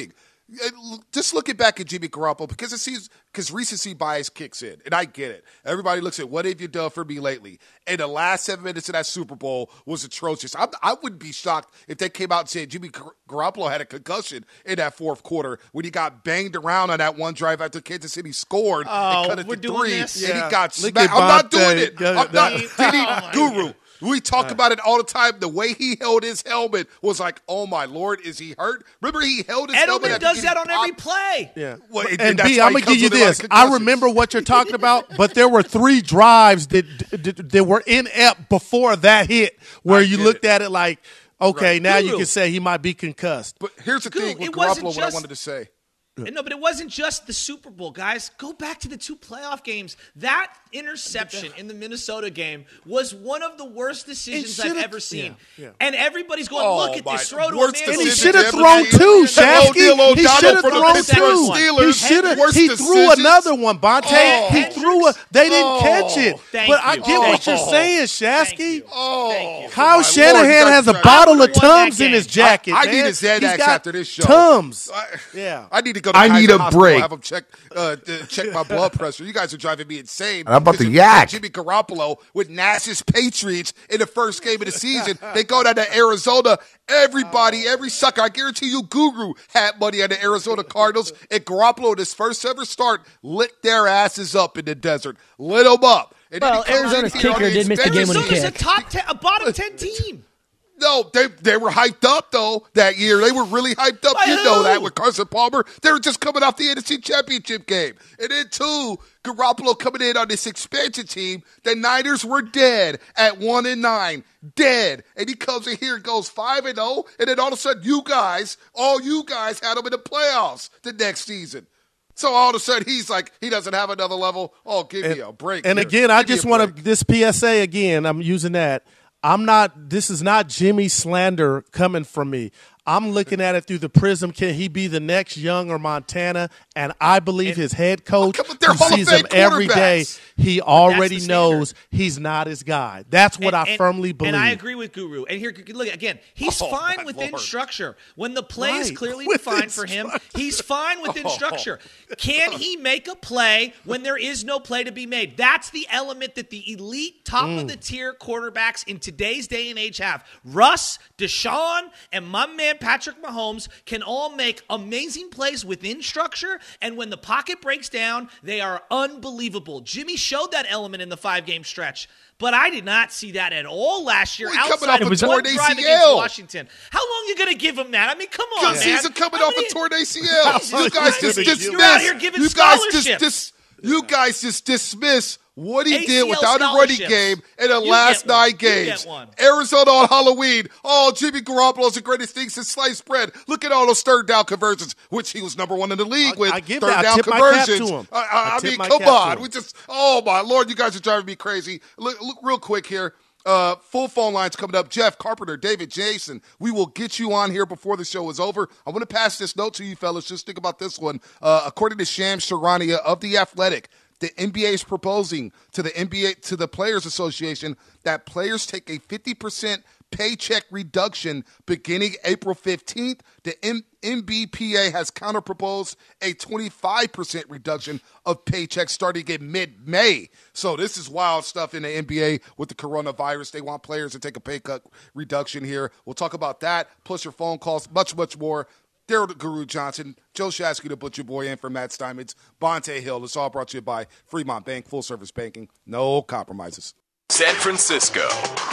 Speaker 6: just looking back at Jimmy Garoppolo, because it seems because recency bias kicks in, and I get it. Everybody looks at what have you done for me lately, and the last seven minutes of that Super Bowl was atrocious. I'm, I wouldn't be shocked if they came out and said Jimmy Garoppolo had a concussion in that fourth quarter when he got banged around on that one drive after Kansas City scored
Speaker 7: oh,
Speaker 6: and cut it
Speaker 7: we're
Speaker 6: to
Speaker 7: doing
Speaker 6: three,
Speaker 7: this?
Speaker 6: and
Speaker 8: Yeah.
Speaker 6: he got
Speaker 8: Look
Speaker 6: smacked.
Speaker 8: at
Speaker 6: I'm not
Speaker 8: Bonte.
Speaker 6: doing it.
Speaker 8: Go-
Speaker 6: I'm not.
Speaker 8: go-
Speaker 6: Did he,
Speaker 7: Oh, my
Speaker 6: Guru.
Speaker 7: God.
Speaker 6: We talk about it all the time. The way he held his helmet was like, oh, my Lord, is he hurt? Remember he held his helmet
Speaker 7: Edelman
Speaker 6: after
Speaker 7: does
Speaker 6: getting
Speaker 7: that on every
Speaker 6: popped?
Speaker 7: play.
Speaker 8: Yeah.
Speaker 6: Well, and-
Speaker 8: and
Speaker 6: and that's
Speaker 8: B,
Speaker 6: why
Speaker 8: I'm
Speaker 6: he
Speaker 8: gonna
Speaker 6: comes
Speaker 8: give you
Speaker 6: with a lot of
Speaker 8: this. I
Speaker 6: concussions.
Speaker 8: remember what you're talking about, but there were three drives that that, that were inept before that hit, where
Speaker 6: I
Speaker 8: you
Speaker 6: get
Speaker 8: looked
Speaker 6: it.
Speaker 8: at it like, okay,
Speaker 6: Right.
Speaker 8: now you
Speaker 7: Guru.
Speaker 8: can say he might be concussed.
Speaker 6: But here's the
Speaker 7: Guru,
Speaker 6: thing with
Speaker 7: it wasn't
Speaker 6: Garoppolo, what I
Speaker 7: just-
Speaker 6: wanted to say.
Speaker 7: No, but it wasn't just the Super Bowl, guys. Go back to the two playoff games. That interception in the Minnesota game was one of the worst decisions
Speaker 8: It
Speaker 7: I've
Speaker 8: should've-
Speaker 7: ever seen.
Speaker 8: yeah, yeah.
Speaker 7: And everybody's going,
Speaker 6: Oh,
Speaker 7: look at
Speaker 6: my-
Speaker 7: this throw to
Speaker 6: worst
Speaker 7: Emmanuel.
Speaker 8: And he
Speaker 6: decision
Speaker 8: should have
Speaker 6: ever
Speaker 8: thrown
Speaker 6: made.
Speaker 8: two,
Speaker 6: And
Speaker 8: Shafsky.
Speaker 6: Neil
Speaker 8: He
Speaker 6: O'Donnell
Speaker 8: should have
Speaker 6: for the
Speaker 8: thrown
Speaker 6: Pittsburgh
Speaker 8: two.
Speaker 6: Steelers.
Speaker 8: He should have.
Speaker 6: Worst
Speaker 8: He threw
Speaker 6: decisions.
Speaker 8: another one, Bonte.
Speaker 6: Oh.
Speaker 8: He threw a. They didn't
Speaker 6: Oh.
Speaker 8: catch it.
Speaker 7: Thank
Speaker 8: but I
Speaker 7: you.
Speaker 8: get what
Speaker 7: Thank
Speaker 8: you're
Speaker 7: you.
Speaker 8: saying,
Speaker 7: Thank you.
Speaker 8: Shafsky.
Speaker 6: Oh,
Speaker 7: Thank you.
Speaker 8: Kyle
Speaker 6: my
Speaker 8: Shanahan
Speaker 6: Lord, you
Speaker 8: has a
Speaker 6: guys are-
Speaker 8: bottle
Speaker 7: I
Speaker 8: of
Speaker 7: would've won that
Speaker 8: Tums in his
Speaker 7: game.
Speaker 8: jacket.
Speaker 6: I, I
Speaker 8: man.
Speaker 6: need his Xanax
Speaker 8: He's got
Speaker 6: after this show.
Speaker 8: Tums.
Speaker 6: I,
Speaker 8: Yeah.
Speaker 6: I need to go to
Speaker 10: I
Speaker 6: Kaiser
Speaker 10: need a
Speaker 6: Hospital,
Speaker 10: break.
Speaker 6: have them check, uh, to check my blood pressure. You guys are driving me insane.
Speaker 10: And I'm about to
Speaker 6: Because
Speaker 10: yak.
Speaker 6: Jimmy Garoppolo with Nash's Patriots in the first game of the season. They go down to Arizona. Everybody, every sucker, I guarantee you, Guru had money on the Arizona Cardinals. And Garoppolo, in his first ever start, lit their asses up in the desert. Lit them up. And then
Speaker 9: Well,
Speaker 6: he comes
Speaker 9: Arizona's
Speaker 6: in here on
Speaker 9: kicker did miss the game when he
Speaker 7: Arizona's a
Speaker 9: kicked.
Speaker 7: top ten, a bottom ten team.
Speaker 6: No, they they were hyped up, though, that year. They were really hyped up.
Speaker 7: By
Speaker 6: you
Speaker 7: who?
Speaker 6: know that with Carson Palmer. They were just coming off the N F C Championship game. And then, too, Garoppolo coming in on this expansion team. The Niners were dead at one and nine. Dead. And he comes in here and goes five and oh. And then all of a sudden, you guys, all you guys had him in the playoffs the next season. So all of a sudden, he's like, he doesn't have another level. Oh, give
Speaker 8: And,
Speaker 6: me a break.
Speaker 8: and
Speaker 6: here.
Speaker 8: again, I
Speaker 6: Give me
Speaker 8: just
Speaker 6: a
Speaker 8: want to
Speaker 6: break.
Speaker 8: this P S A again. I'm using that. I'm not. This is not Jimmy slander coming from me. I'm looking at it through the prism. Can he be the next Young or Montana? And I believe his head coach,
Speaker 6: Oh, come on, they're
Speaker 8: who
Speaker 6: Hall of
Speaker 8: sees
Speaker 6: Fame
Speaker 8: him every day,
Speaker 6: quarterbacks.
Speaker 8: he already
Speaker 7: the standard.
Speaker 8: knows he's not his guy. That's what
Speaker 7: And-
Speaker 8: I
Speaker 7: and-
Speaker 8: firmly believe.
Speaker 7: And I agree with Guru. And here, look again. He's
Speaker 6: Oh,
Speaker 7: fine
Speaker 6: my
Speaker 7: within
Speaker 6: Lord.
Speaker 7: structure. When the play is
Speaker 8: Right.
Speaker 7: clearly
Speaker 8: Within
Speaker 7: defined for him,
Speaker 8: structure.
Speaker 7: he's fine within
Speaker 6: Oh.
Speaker 7: structure. Can he make a play when there is no play to be made? That's the element that the elite, top
Speaker 8: Mm.
Speaker 7: of the tier quarterbacks in today's day and age have. Russ, Deshaun, and my man Patrick Mahomes can all make amazing plays within structure, and when the pocket breaks down, they are unbelievable. Jimmy showed that element in the five-game stretch, but I did not see that at all last year
Speaker 6: Well, he coming
Speaker 7: outside
Speaker 6: off
Speaker 7: of
Speaker 6: a
Speaker 7: one
Speaker 6: torn
Speaker 7: drive
Speaker 6: A C
Speaker 7: against
Speaker 6: L.
Speaker 7: Washington. How long you going to give him that? I mean, come on,
Speaker 6: Because
Speaker 7: man.
Speaker 6: he's coming
Speaker 7: How
Speaker 6: off
Speaker 7: many-
Speaker 6: a torn A C L.
Speaker 7: Jesus
Speaker 6: You guys just
Speaker 7: Christ.
Speaker 6: dismiss.
Speaker 7: You're out here giving
Speaker 6: you guys just
Speaker 7: scholarships.
Speaker 6: dis, You guys just dismiss what he
Speaker 7: A C
Speaker 6: did
Speaker 7: L
Speaker 6: without a running
Speaker 7: scholarships.
Speaker 6: game in the
Speaker 7: You
Speaker 6: last
Speaker 7: get one.
Speaker 6: nine
Speaker 7: You
Speaker 6: games.
Speaker 7: get one.
Speaker 6: Arizona on Halloween. Oh, Jimmy Garoppolo's the greatest thing since sliced bread. Look at all those third down conversions, which he was number one in the league
Speaker 8: I-
Speaker 6: with.
Speaker 8: I give
Speaker 6: third
Speaker 8: that. I
Speaker 6: down
Speaker 8: tip my cap to
Speaker 6: conversions.
Speaker 8: him.
Speaker 6: I, I,
Speaker 8: I
Speaker 6: I
Speaker 8: tip
Speaker 6: mean,
Speaker 8: my
Speaker 6: come
Speaker 8: cap to
Speaker 6: on.
Speaker 8: him.
Speaker 6: We just. Oh my Lord, you guys are driving me crazy. Look, look real quick here. Uh, full phone lines coming up. Jeff, Carpenter, David, Jason. We will get you on here before the show is over. I want to pass this note to you fellas. Just think about this one. Uh, according to Shams Charania of The Athletic, the N B A is proposing to the N B A to the Players Association that players take a fifty percent paycheck reduction beginning April fifteenth. The M- N B P A has counter-proposed a twenty-five percent reduction of paychecks starting in mid-May. So this is wild stuff in the N B A with the coronavirus. They want players to take a pay cut reduction here. We'll talk about that, plus your phone calls, much, much more. Daryl the Guru Johnson, Joe Shasky, the Butcher Boy, and from Matt Steinmetz, Bonte Hill. It's all brought to you by Fremont Bank, full-service banking, no compromises.
Speaker 13: San Francisco,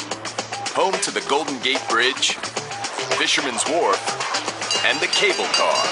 Speaker 13: home to the Golden Gate Bridge, Fisherman's Wharf, and the cable car.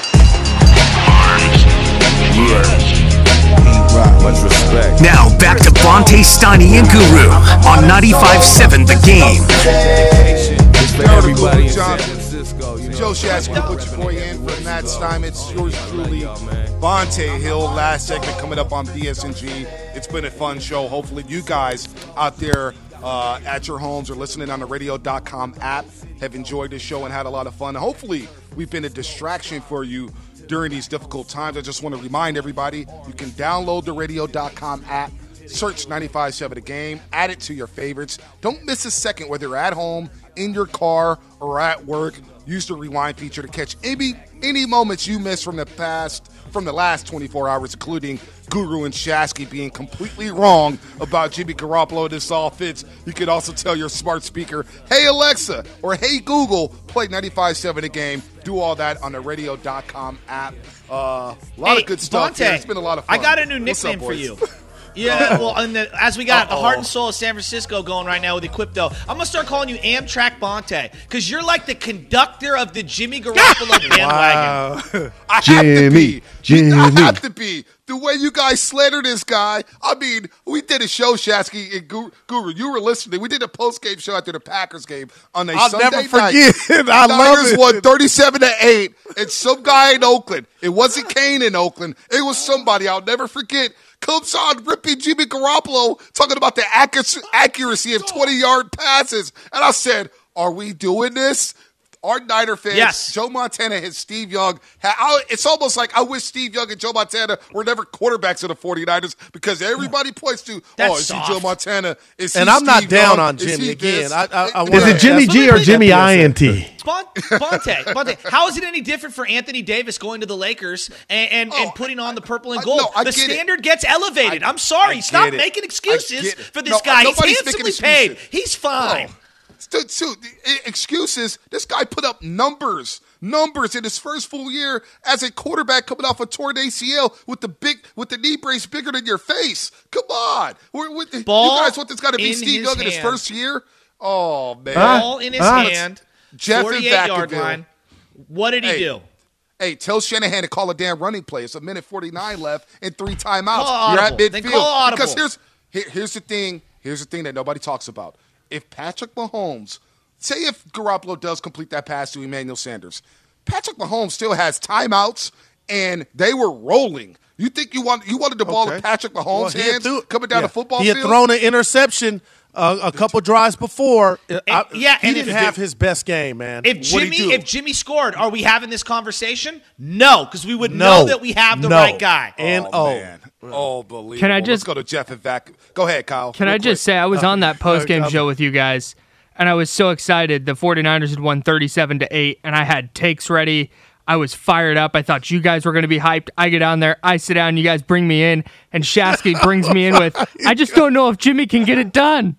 Speaker 10: Much respect.
Speaker 5: Now back to Bonte, Steiny, and Guru on ninety-five point seven The Game.
Speaker 10: It's for everybody in San
Speaker 6: Johnson.
Speaker 10: Francisco. You know,
Speaker 6: Joe Shasky, the Butcher Boy, and from Matt Steinmetz, yours truly, Bonte Hill. Last segment coming up on B S N G. It's been a fun show. Hopefully you guys out there uh, at your homes or listening on the radio dot com app have enjoyed this show and had a lot of fun. Hopefully we've been a distraction for you during these difficult times. I just want to remind everybody, you can download the radio dot com app, search ninety-five point seven The Game, add it to your favorites. Don't miss a second, whether you're at home, in your car, or at work. Use the rewind feature to catch any Any moments you missed from the past, from the last twenty-four hours, including Guru and Shasky being completely wrong about Jimmy Garoppolo and this offense, you could also tell your smart speaker, hey Alexa, or hey Google, play ninety-five point seven a game. Do all that on the radio dot com app. Uh, a lot
Speaker 7: hey,
Speaker 6: of good stuff
Speaker 7: Bonte,
Speaker 6: here. It's been a lot of fun.
Speaker 7: I got a new
Speaker 6: What's
Speaker 7: nickname
Speaker 6: up,
Speaker 7: for
Speaker 6: boys?
Speaker 7: you. Yeah, well, and the, as we got
Speaker 6: Uh-oh.
Speaker 7: the heart and soul of San Francisco going right now with Equipto, I'm going to start calling you Amtrak Bonte because you're like the conductor of the Jimmy Garoppolo bandwagon.
Speaker 6: Wow. I
Speaker 14: Jimmy,
Speaker 6: have to be.
Speaker 14: Jimmy.
Speaker 6: I have to be. The way you guys slander this guy, I mean, we did a show, Shasky and Guru. Guru, you were listening. We did a post-game show after the Packers game on a
Speaker 8: I'll
Speaker 6: Sunday
Speaker 8: never
Speaker 6: night.
Speaker 8: forget. I love
Speaker 6: Niners
Speaker 8: it.
Speaker 6: won thirty-seven to eight, and some guy in Oakland, it wasn't Kane in Oakland, it was somebody I'll never forget, comes on ripping Jimmy Garoppolo, talking about the accuracy, accuracy of twenty-yard passes. And I said, are we doing this? Our Niner fans,
Speaker 7: Yes.
Speaker 6: Joe Montana and Steve Young, ha- I, it's almost like I wish Steve Young and Joe Montana were never quarterbacks of the 49ers because everybody points to,
Speaker 7: That's
Speaker 6: oh, is
Speaker 7: soft.
Speaker 6: he Joe Montana? Is he
Speaker 8: And I'm not
Speaker 6: Steve
Speaker 8: down
Speaker 6: Young?
Speaker 8: on
Speaker 6: Is
Speaker 8: Jimmy
Speaker 6: he
Speaker 8: again.
Speaker 6: this?
Speaker 8: I, I, I
Speaker 14: Is
Speaker 8: wanna-
Speaker 14: it Jimmy
Speaker 8: that's-
Speaker 14: G or Jimmy I N T?
Speaker 7: Bon- Bonte, Bonte, how is it any different for Anthony Davis going to the Lakers and, and,
Speaker 6: Oh,
Speaker 7: and putting on the purple and
Speaker 6: I-
Speaker 7: gold?
Speaker 6: no, I
Speaker 7: the
Speaker 6: get it.
Speaker 7: standard gets elevated.
Speaker 6: I-
Speaker 7: I'm sorry.
Speaker 6: I
Speaker 7: Stop
Speaker 6: get it.
Speaker 7: making
Speaker 6: I
Speaker 7: excuses
Speaker 6: get it.
Speaker 7: for this
Speaker 6: No,
Speaker 7: guy. He's
Speaker 6: nobody's making
Speaker 7: handsomely paid.
Speaker 6: excuses.
Speaker 7: He's fine.
Speaker 6: Oh. Dude, dude, excuses. This guy put up numbers, numbers in his first full year as a quarterback coming off a torn A C L with the big, with the knee brace bigger than your face. Come on, we're, we're,
Speaker 7: Ball
Speaker 6: you guys want this guy to be
Speaker 7: in
Speaker 6: Steve
Speaker 7: his
Speaker 6: Young in his
Speaker 7: hand.
Speaker 6: first year? Oh man,
Speaker 7: Ball in his
Speaker 14: Huh?
Speaker 7: hand,
Speaker 6: Jeff in
Speaker 7: forty-eight yard
Speaker 6: Vacaville.
Speaker 7: line. What did he
Speaker 6: Hey.
Speaker 7: do?
Speaker 6: Hey, tell Shanahan to call a damn running play. It's a minute forty-nine left and three timeouts.
Speaker 7: Call
Speaker 6: You're at
Speaker 7: audible.
Speaker 6: midfield.
Speaker 7: Then call audible.
Speaker 6: Because here's here, here's the thing. Here's the thing that nobody talks about. If Patrick Mahomes, say if Garoppolo does complete that pass to Emmanuel Sanders, Patrick Mahomes still has timeouts and they were rolling. You think you want you wanted the ball
Speaker 8: Okay.
Speaker 6: in Patrick Mahomes'
Speaker 8: Well, he had
Speaker 6: hands
Speaker 8: threw-
Speaker 6: coming down
Speaker 8: yeah.
Speaker 6: the football
Speaker 8: He had
Speaker 6: field?
Speaker 8: thrown an interception uh, a couple drives before. I-
Speaker 7: yeah,
Speaker 8: he
Speaker 7: and
Speaker 8: didn't
Speaker 7: if-
Speaker 8: have his best game, man.
Speaker 7: If
Speaker 6: What'd he
Speaker 7: Jimmy,
Speaker 6: do?
Speaker 7: if Jimmy scored, are we having this conversation? No, because we would
Speaker 8: No.
Speaker 7: know that we have the
Speaker 8: No.
Speaker 7: right guy.
Speaker 8: And
Speaker 6: oh,
Speaker 8: oh,
Speaker 6: man. Oh, believe
Speaker 11: Can I
Speaker 6: Let's
Speaker 11: just-
Speaker 6: go to Jeff and Vac. Go ahead, Kyle.
Speaker 11: Can
Speaker 6: Real
Speaker 11: I
Speaker 6: quick.
Speaker 11: just say, I was on that post-game
Speaker 8: uh,
Speaker 11: show with you guys, and I was so excited. The 49ers had won thirty-seven to eight, and I had takes ready. I was fired up. I thought you guys were going to be hyped. I get down there. I sit down. You guys bring me in, and Shasky brings me in with, I just don't know if Jimmy can get it done.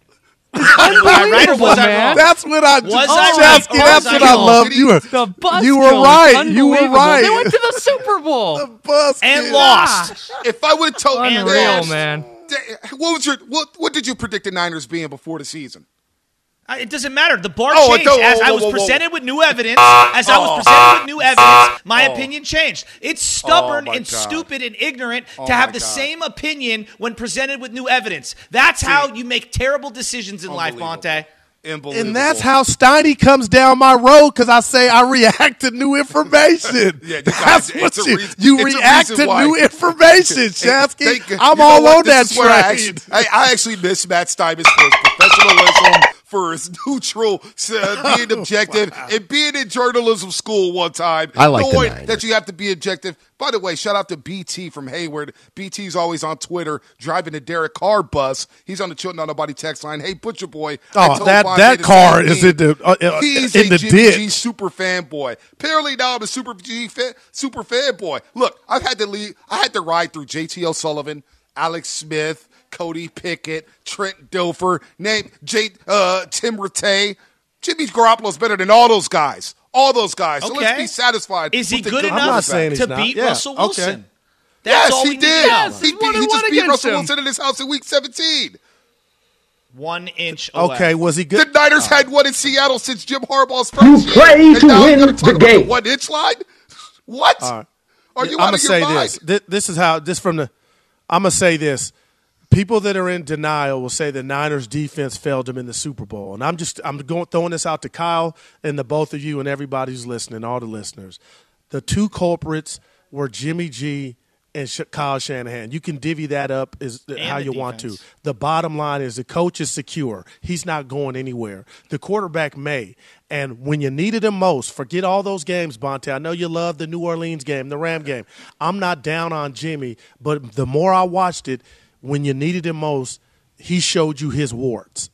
Speaker 7: I right or was I
Speaker 11: man.
Speaker 7: wrong?
Speaker 8: That's what I.
Speaker 7: Was I right
Speaker 8: Chesky,
Speaker 7: or
Speaker 8: that's
Speaker 7: was
Speaker 8: what
Speaker 7: I
Speaker 8: I
Speaker 7: wrong?
Speaker 8: love. You were,
Speaker 11: The bus
Speaker 8: you were
Speaker 11: kill was
Speaker 8: right. You were
Speaker 11: unbelievable.
Speaker 8: right.
Speaker 11: They went to the Super Bowl.
Speaker 8: Bus
Speaker 7: and
Speaker 8: kid.
Speaker 7: lost.
Speaker 6: If I would have told
Speaker 11: Unreal,
Speaker 6: Dash-
Speaker 11: man.
Speaker 6: Da- What was your what? What did you predict the Niners being before the season?
Speaker 7: Uh, It doesn't matter. The bar
Speaker 6: Oh,
Speaker 7: changed
Speaker 6: no,
Speaker 7: as
Speaker 6: whoa,
Speaker 7: I
Speaker 6: whoa,
Speaker 7: was
Speaker 6: whoa, whoa.
Speaker 7: presented with new evidence. As I was presented with new evidence, my opinion changed. It's stubborn
Speaker 6: Oh, my
Speaker 7: and
Speaker 6: God.
Speaker 7: stupid and ignorant
Speaker 6: Oh,
Speaker 7: to have
Speaker 6: my
Speaker 7: the
Speaker 6: God.
Speaker 7: same opinion when presented with new evidence. That's how you make terrible decisions in life, Monte.
Speaker 6: Unbelievable.
Speaker 8: And that's how Steiny comes down my road because I say I react to new information.
Speaker 6: Yeah, you
Speaker 8: that's
Speaker 6: guys-
Speaker 8: what
Speaker 6: it's a
Speaker 8: you,
Speaker 6: reason-
Speaker 8: you
Speaker 6: it's a
Speaker 8: react
Speaker 6: reason
Speaker 8: to
Speaker 6: why.
Speaker 8: new information, Shasky.
Speaker 6: Thank you.
Speaker 8: I'm
Speaker 6: You know
Speaker 8: all
Speaker 6: what?
Speaker 8: on that
Speaker 6: This is where I
Speaker 8: train.
Speaker 6: actually, I, I actually miss Matt Stuyvesant for his professionalism, for his neutral, uh, being objective, and being in journalism school one time.
Speaker 14: I like the
Speaker 6: knowing
Speaker 14: Niners.
Speaker 6: that you have to be objective. By the way, shout out to B T from Hayward. B T's always on Twitter driving the Derek Carr bus. He's on the Chilton on Nobody text line. Hey, Butcher Boy. I
Speaker 8: Oh,
Speaker 6: told
Speaker 8: that
Speaker 6: Vontae
Speaker 8: that
Speaker 6: the
Speaker 8: car
Speaker 6: same
Speaker 8: is
Speaker 6: thing.
Speaker 8: in the uh, uh,
Speaker 6: He's
Speaker 8: in
Speaker 6: a
Speaker 8: the
Speaker 6: Jimmy
Speaker 8: ditch.
Speaker 6: G super fanboy. Apparently now I'm a super G fan, super fanboy. Look, I've had to leave. I had to ride through J T O'Sullivan, Alex Smith, Cody Pickett, Trent Dilfer, name J, uh, Tim Rattay. Jimmy Garoppolo's better than all those guys. All those guys. So let's
Speaker 7: Okay.
Speaker 6: be satisfied.
Speaker 7: Is he
Speaker 6: with the
Speaker 7: good
Speaker 6: good
Speaker 7: enough
Speaker 8: I'm not saying he's
Speaker 7: to
Speaker 8: not.
Speaker 7: beat
Speaker 8: Yeah,
Speaker 7: Russell
Speaker 8: okay.
Speaker 7: Wilson? That's
Speaker 6: yes,
Speaker 7: all
Speaker 6: he
Speaker 7: we need
Speaker 6: did.
Speaker 7: to know.
Speaker 11: Yes,
Speaker 6: he,
Speaker 11: he's one
Speaker 6: beat, he
Speaker 11: and
Speaker 6: just
Speaker 11: one
Speaker 6: beat
Speaker 11: against
Speaker 6: Russell
Speaker 11: him.
Speaker 6: Wilson in his house in week seventeen.
Speaker 7: One inch away.
Speaker 8: Okay, was he
Speaker 6: The
Speaker 8: good?
Speaker 6: Niners had one in Seattle since Jim Harbaugh's first year.
Speaker 14: play
Speaker 6: And
Speaker 14: to
Speaker 6: now
Speaker 14: win
Speaker 6: you're gonna talk
Speaker 14: the
Speaker 6: about
Speaker 14: game.
Speaker 6: one inch line? What?
Speaker 8: All right.
Speaker 6: Are you
Speaker 8: I'm
Speaker 6: out
Speaker 8: gonna
Speaker 6: of your
Speaker 8: say
Speaker 6: mind?
Speaker 8: this. This. This is how. This from the. I'm gonna say this. People that are in denial will say the Niners defense failed them in the Super Bowl, and I'm just I'm going throwing this out to Kyle and the both of you and everybody who's listening, all the listeners. The two culprits were Jimmy G and Sh- Kyle Shanahan. You can divvy that up as how
Speaker 7: the
Speaker 8: you want to.
Speaker 7: defense.
Speaker 8: The bottom line is the coach is secure. He's not going anywhere. The quarterback may. And when you needed him most, forget all those games, Bonte. I know you love the New Orleans game, the Ram game. I'm not down on Jimmy, but the more I watched it, when you needed him most, he showed you his warts.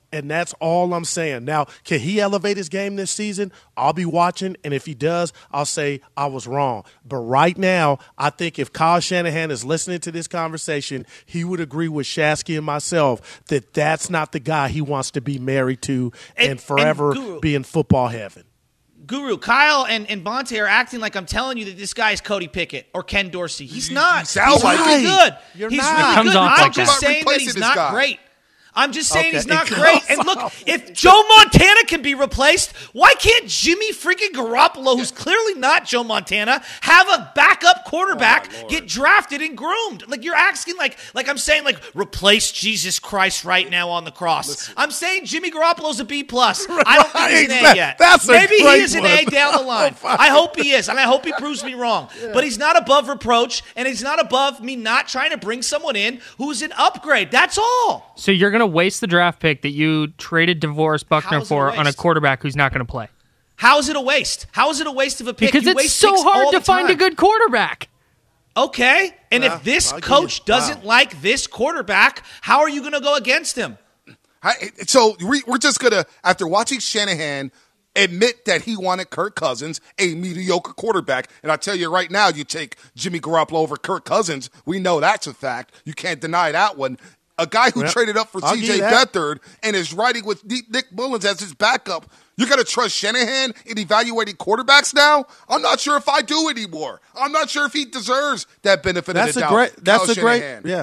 Speaker 8: And that's all I'm saying. Now, can he elevate his game this season? I'll be watching, and if he does, I'll say I was wrong. But right now, I think if Kyle Shanahan is listening to this conversation, he would agree with Shasky and myself that that's not the guy he wants to be married to and, and forever and be in football heaven.
Speaker 7: Guru, Kyle and, and Bonte are acting like I'm telling you that this guy is Cody Pickett or Ken Dorsey. He's not.
Speaker 6: He sounds
Speaker 7: he's
Speaker 6: like
Speaker 7: really
Speaker 6: it.
Speaker 7: good.
Speaker 8: You're
Speaker 7: he's
Speaker 8: not.
Speaker 7: really
Speaker 11: It comes
Speaker 7: good.
Speaker 11: off
Speaker 7: I'm
Speaker 11: like
Speaker 7: just
Speaker 11: that.
Speaker 7: saying that he's
Speaker 6: this
Speaker 7: not
Speaker 6: guy.
Speaker 7: great. I'm just saying
Speaker 8: Okay,
Speaker 7: he's not
Speaker 8: it
Speaker 7: great.
Speaker 8: goes
Speaker 7: And look,
Speaker 8: off.
Speaker 7: if Joe Montana can be replaced, why can't Jimmy freaking Garoppolo, who's clearly not Joe Montana, have a backup quarterback
Speaker 6: Oh,
Speaker 7: get drafted and groomed? Like you're asking, like, like I'm saying, like replace Jesus Christ right now on the cross.
Speaker 6: Listen.
Speaker 7: I'm saying Jimmy Garoppolo's a B plus. I don't think he's an A
Speaker 8: Exactly.
Speaker 7: yet.
Speaker 8: That's a
Speaker 7: Maybe he
Speaker 8: great
Speaker 7: is an
Speaker 8: one.
Speaker 7: A down the line.
Speaker 8: Oh,
Speaker 7: I hope he is, and I hope he proves me wrong. But he's not above reproach, and he's not above me not trying to bring someone in who's an upgrade. That's all.
Speaker 11: So you're going to waste the draft pick that you traded DeVorest Buckner
Speaker 7: How is it a
Speaker 11: for on a
Speaker 7: waste?
Speaker 11: quarterback who's not going to play?
Speaker 7: How is it a waste? How is it a waste of a pick?
Speaker 11: Because
Speaker 7: You
Speaker 11: it's
Speaker 7: waste
Speaker 11: so
Speaker 7: picks
Speaker 11: hard
Speaker 7: all
Speaker 11: to
Speaker 7: the
Speaker 11: find a
Speaker 7: time.
Speaker 11: good quarterback.
Speaker 7: Okay, and
Speaker 8: Yeah,
Speaker 7: if this
Speaker 8: I'll give
Speaker 7: coach
Speaker 8: you-
Speaker 7: doesn't
Speaker 8: wow.
Speaker 7: like this quarterback, how are you going to go against him?
Speaker 6: I, so we, we're just going to, after watching Shanahan admit that he wanted Kirk Cousins, a mediocre quarterback, and I tell you right now, you take Jimmy Garoppolo over Kirk Cousins, we know that's a fact. You can't deny that one. A guy who
Speaker 8: Yep.
Speaker 6: traded up for
Speaker 8: I'll
Speaker 6: C
Speaker 8: give
Speaker 6: J
Speaker 8: you that.
Speaker 6: Beathard and is riding with Nick Mullins as his backup. You're going to trust Shanahan in evaluating quarterbacks now? I'm not sure if I do anymore. I'm not sure if he deserves that benefit
Speaker 8: That's
Speaker 6: of the
Speaker 8: a
Speaker 6: doubt.
Speaker 8: great. That's
Speaker 6: Kyle
Speaker 8: a great.
Speaker 6: Shanahan.
Speaker 8: Yeah.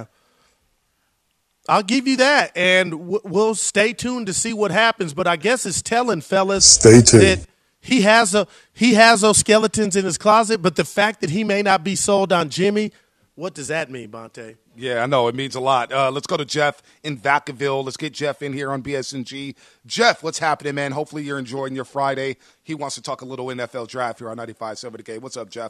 Speaker 8: I'll give you that, and w- we'll stay tuned to see what happens. But I guess it's telling, fellas,
Speaker 14: Stay tuned.
Speaker 8: that he has a he has those skeletons in his closet. But the fact that he may not be sold on Jimmy, what does that mean, Bonte?
Speaker 6: Yeah, I know. It means a lot. Uh, let's go to Jeff in Vacaville. Let's get Jeff in here on B S N G. Jeff, what's happening, man? Hopefully you're enjoying your Friday. He wants to talk a little N F L draft here on ninety-five point seven The Game. What's up, Jeff?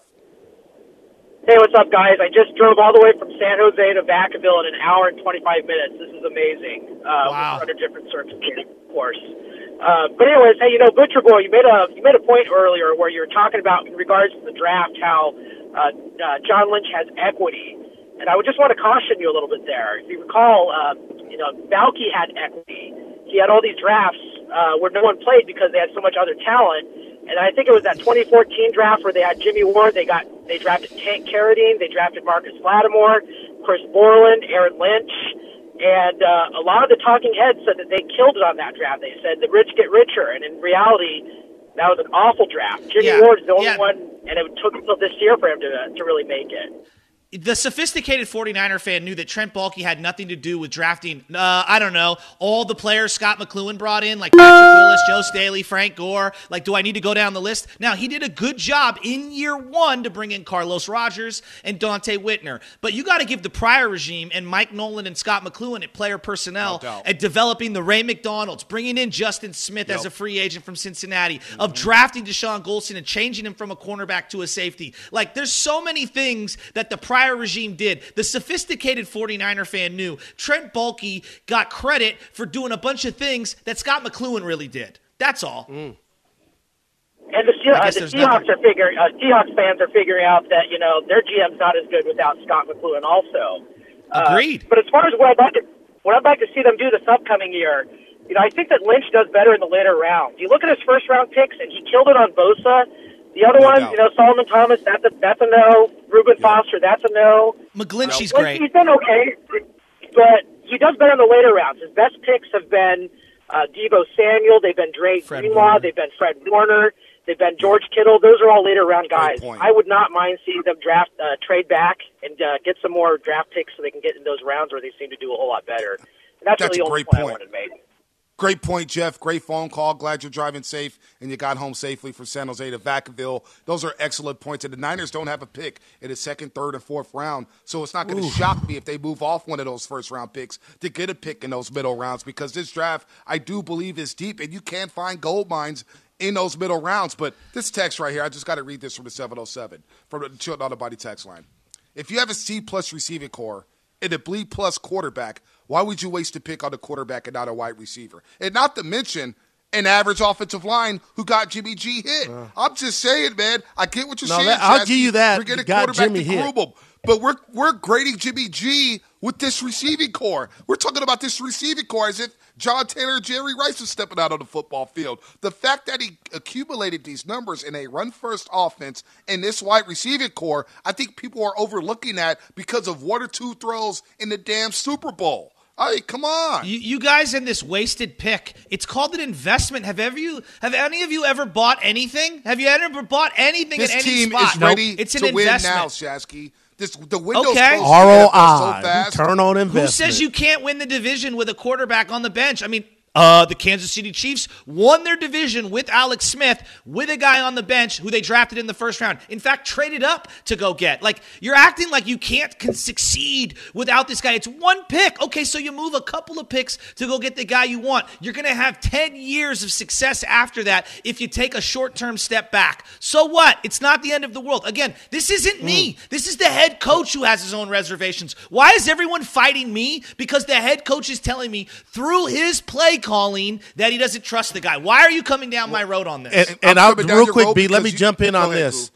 Speaker 15: Hey, what's up, guys? I just drove all the way from San Jose to Vacaville in an hour and twenty-five minutes. This is amazing. Uh,
Speaker 7: Wow.
Speaker 15: Under different circumstances, of course. Uh, but anyways, hey, you know, Butcher Boy, you made a you made a point earlier where you were talking about in regards to the draft how uh, uh, John Lynch has equity, and I would just want to caution you a little bit there. If you recall, uh, you know, Balky had equity. He had all these drafts uh, where no one played because they had so much other talent. And I think it was that twenty fourteen draft where they had Jimmy Ward. They got they drafted Tank Carradine. They drafted Marcus Lattimore, Chris Borland, Aaron Lynch. And uh, a lot of the talking heads said that they killed it on that draft. They said the rich get richer. And in reality, that was an awful draft. Jimmy
Speaker 7: Yeah,
Speaker 15: Ward is the only
Speaker 7: yeah.
Speaker 15: one, and it took until this year for him to, to really make it.
Speaker 7: The sophisticated 49er fan knew that Trent Baalke had nothing to do with drafting, uh, I don't know, all the players Scott McLuhan brought in, like Patrick Willis, Joe Staley, Frank Gore. Like, do I need to go down the list? Now, he did a good job in year one to bring in Carlos Rogers and Dante Whitner. But you got to give the prior regime and Mike Nolan and Scott McLuhan at player personnel
Speaker 6: No doubt.
Speaker 7: at developing the Ray McDonalds, bringing in Justin Smith as
Speaker 6: Yep.
Speaker 7: a free agent from Cincinnati, of drafting Deshaun Goldson and changing him from a cornerback to a safety. Like, there's so many things that the prior regime did. The sophisticated 49er fan knew Trent Baalke got credit for doing a bunch of things that Scott McLuhan really did. That's all.
Speaker 15: And the, Se-
Speaker 7: I
Speaker 15: uh,
Speaker 7: guess
Speaker 15: the
Speaker 7: there's
Speaker 15: Seahawks
Speaker 7: nothing-
Speaker 15: are figuring, uh, Seahawks fans are figuring out that, you know, their G M's not as good without Scott McLuhan also. Uh,
Speaker 7: Agreed.
Speaker 15: But as far as what I'd like to, what I'd like to see them do this upcoming year, you know, I think that Lynch does better in the later rounds. You look at his first round picks, and he killed it on Bosa. The other
Speaker 6: No
Speaker 15: ones,
Speaker 6: doubt.
Speaker 15: you know, Solomon Thomas, that's a that's a no. Reuben Foster, that's a no.
Speaker 7: McGlinchey's
Speaker 15: Lynch,
Speaker 7: great.
Speaker 15: He's been okay, but he does better in the later rounds. His best picks have been uh, Deebo Samuel. They've been Dre
Speaker 7: Fred
Speaker 15: Greenlaw.
Speaker 7: Warner.
Speaker 15: They've been Fred Warner. They've been George Kittle. Those are all later round guys.
Speaker 6: point.
Speaker 15: I would not mind seeing them draft, uh, trade back and uh, get some more draft picks so they can get in those rounds where they seem to do a whole lot better. And that's,
Speaker 6: That's
Speaker 15: really
Speaker 6: a
Speaker 15: the only
Speaker 6: great
Speaker 15: point,
Speaker 6: point.
Speaker 15: I wanted to make.
Speaker 6: Great point, Jeff. Great phone call. Glad you're driving safe and you got home safely from San Jose to Vacaville. Those are excellent points. And the Niners don't have a pick in the second, third, and fourth round. So it's not going to shock me if they move off one of those first round picks to get a pick in those middle rounds, because this draft, I do believe, is deep and you can find gold mines in those middle rounds. But this text right here, I just got to read this from the seven oh seven, from the Chilled On the Body text line. If you have a C plus receiving core and a B plus quarterback, why would you waste a pick on a quarterback and not a wide receiver? And not to mention an average offensive line who got Jimmy G hit. Uh, I'm just saying, man. I get what you're
Speaker 8: no,
Speaker 6: saying.
Speaker 8: that, I'll
Speaker 6: Chassie.
Speaker 8: give you that.
Speaker 6: We're getting a
Speaker 8: Got
Speaker 6: quarterback
Speaker 8: Jimmy
Speaker 6: to
Speaker 8: hit.
Speaker 6: groom him. But we're we're grading Jimmy G with this receiving core. We're talking about this receiving core as if John Taylor, Jerry Rice was stepping out on the football field. The fact that he accumulated these numbers in a run-first offense in this wide receiving core, I think people are overlooking that because of one or two throws in the damn Super Bowl. Hey, come on.
Speaker 7: You, you guys in this wasted pick. It's called an investment. Have ever you have any of you ever bought anything? Have you ever bought anything
Speaker 6: this
Speaker 7: at any
Speaker 6: team
Speaker 7: spot?
Speaker 6: is ready
Speaker 7: it's
Speaker 6: to
Speaker 7: an
Speaker 6: win
Speaker 7: investment.
Speaker 6: now, Shasky. This, the window's
Speaker 7: Okay.
Speaker 6: closed
Speaker 8: R O I,
Speaker 6: so fast.
Speaker 8: return on investment.
Speaker 7: Who says you can't win the division with a quarterback on the bench? I mean, uh, the Kansas City Chiefs won their division with Alex Smith, with a guy on the bench who they drafted in the first round. In fact, traded up to go get. Like, you're acting like you can't can succeed without this guy. It's one pick. Okay, so you move a couple of picks to go get the guy you want. You're going to have ten years of success after that if you take a short-term step back. So what? It's not the end of the world. Again, this isn't me. Mm. This is the head coach who has his own reservations. Why is everyone fighting me? Because the head coach is telling me through his play calling that he doesn't trust the guy. Why are you coming down my road on this?
Speaker 8: And, and I'll, real quick, B, let me you, jump in on ahead, this.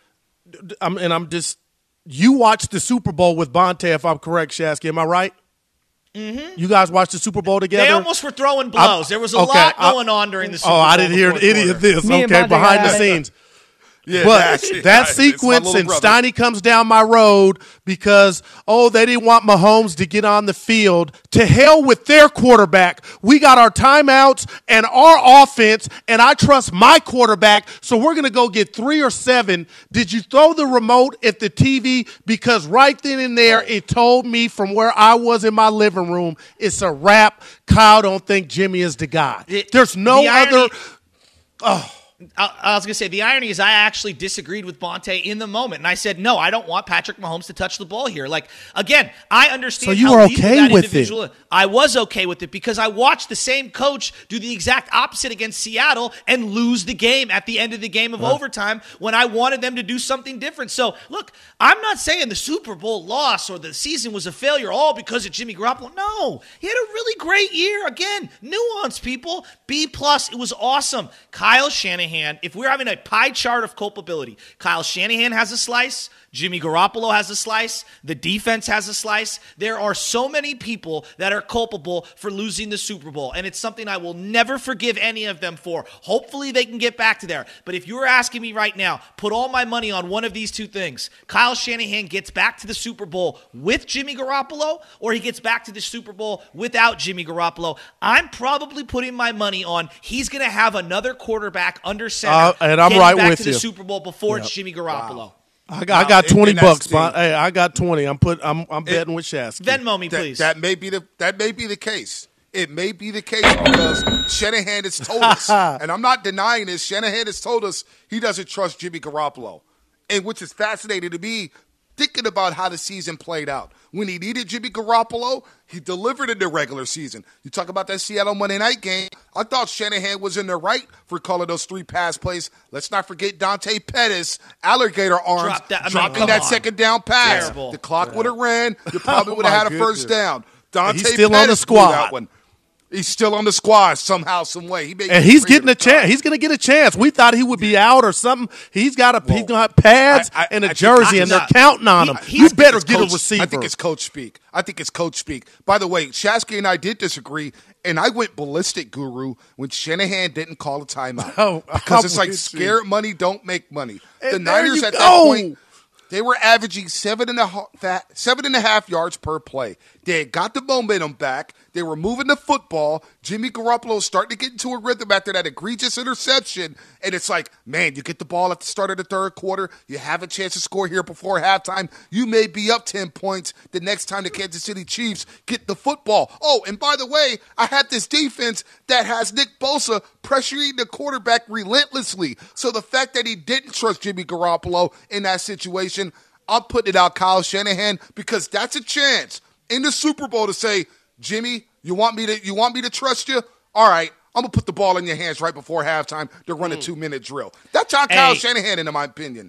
Speaker 8: I'm, and I'm just, you watched the Super Bowl with Bonte, if I'm correct, Shasky. Am I right?
Speaker 7: Mm-hmm.
Speaker 8: You guys watched the Super Bowl together?
Speaker 7: They almost were throwing blows. I'm, there was a
Speaker 8: okay,
Speaker 7: lot going
Speaker 8: I,
Speaker 7: on during the Super
Speaker 8: oh,
Speaker 7: Bowl.
Speaker 8: Oh, I didn't hear any of this.
Speaker 9: Me
Speaker 8: okay, behind the scenes. Yeah, but that, that sequence and Steiny comes down my road because, oh, they didn't want Mahomes to get on the field. To hell with their quarterback. We got our timeouts and our offense, and I trust my quarterback, so we're going to go get three or seven. Did you throw the remote at the T V? Because right then and there, it told me from where I was in my living room, it's a wrap. Kyle don't think Jimmy is the guy. It, There's no the other irony- – oh.
Speaker 7: I, I was going to say, the irony is I actually disagreed with Bonte in the moment. And I said, no, I don't want Patrick Mahomes to touch the ball here. Like, again, I understand
Speaker 8: so you
Speaker 7: how
Speaker 8: were
Speaker 7: lethal
Speaker 8: okay
Speaker 7: that
Speaker 8: with
Speaker 7: individual
Speaker 8: it.
Speaker 7: I was okay with it because I watched the same coach do the exact opposite against Seattle and lose the game at the end of the game of huh. overtime when I wanted them to do something different. So, look, I'm not saying the Super Bowl loss or the season was a failure all because of Jimmy Garoppolo. No, he had a really great year. Again, nuance, people. B plus, it was awesome. Kyle Shanahan, if we're having a pie chart of culpability, Kyle Shanahan has a slice, Jimmy Garoppolo has a slice, the defense has a slice. There are so many people that are culpable for losing the Super Bowl, and it's something I will never forgive any of them for. Hopefully they can get back to there. But if you were asking me right now, put all my money on one of these two things. Kyle Shanahan gets back to the Super Bowl with Jimmy Garoppolo, or he gets back to the Super Bowl without Jimmy Garoppolo. I'm probably putting my money on he's going to have another quarterback under center
Speaker 8: uh, and I'm
Speaker 7: getting
Speaker 8: right
Speaker 7: back
Speaker 8: with
Speaker 7: to
Speaker 8: you.
Speaker 7: the Super Bowl before
Speaker 8: yep.
Speaker 7: it's Jimmy Garoppolo.
Speaker 6: Wow.
Speaker 8: I got, I got twenty bucks, but hey, I got twenty. I'm put. I'm I'm betting it, with Shasky.
Speaker 7: Venmo me, please.
Speaker 6: That, that may be the that may be the case. It may be the case because Shanahan has told us, and I'm not denying this. Shanahan has told us he doesn't trust Jimmy Garoppolo, and which is fascinating to me. Thinking about how the season played out. When he needed Jimmy Garoppolo, he delivered in the regular season. You talk about that Seattle Monday night game. I thought Shanahan was in the right for calling those three pass plays. Let's not forget Dante Pettis, alligator arms,
Speaker 7: Drop that, I mean,
Speaker 6: dropping that
Speaker 7: on.
Speaker 6: second down pass.
Speaker 7: Terrible.
Speaker 6: The clock
Speaker 8: yeah.
Speaker 6: would have ran. You probably
Speaker 8: oh
Speaker 6: would have had a
Speaker 8: goodness.
Speaker 6: first down. Dante
Speaker 8: He's still
Speaker 6: Pettis
Speaker 8: on the squad.
Speaker 6: That one. He's still on the squad somehow, some way. He
Speaker 8: and he's getting a chance. He's going to get a chance. We thought he would be out or something. He's got a well, he's got pads I, I, and a I jersey, and they're not, counting on him. He, you better get
Speaker 6: coach,
Speaker 8: a receiver.
Speaker 6: I think it's coach speak. I think it's coach speak. By the way, Shasky and I did disagree, and I went ballistic, Guru, when Shanahan didn't call a timeout.
Speaker 8: Oh,
Speaker 6: because
Speaker 8: I'm
Speaker 6: it's like
Speaker 8: you.
Speaker 6: scared money don't make money.
Speaker 8: And
Speaker 6: the Niners at
Speaker 8: go.
Speaker 6: that point, they were averaging seven and a half, seven and a half yards per play. They had got the momentum back. They were moving the football. Jimmy Garoppolo was starting to get into a rhythm after that egregious interception. And it's like, man, you get the ball at the start of the third quarter. You have a chance to score here before halftime. You may be up ten points the next time the Kansas City Chiefs get the football. Oh, and by the way, I had this defense that has Nick Bosa pressuring the quarterback relentlessly. So the fact that he didn't trust Jimmy Garoppolo in that situation, I'm putting it out Kyle Shanahan because that's a chance in the Super Bowl to say, Jimmy, you want me to you want me to trust you? All right, I'm going to put the ball in your hands right before halftime to run a two-minute drill. That's on Kyle
Speaker 7: hey,
Speaker 6: Shanahan, in my opinion.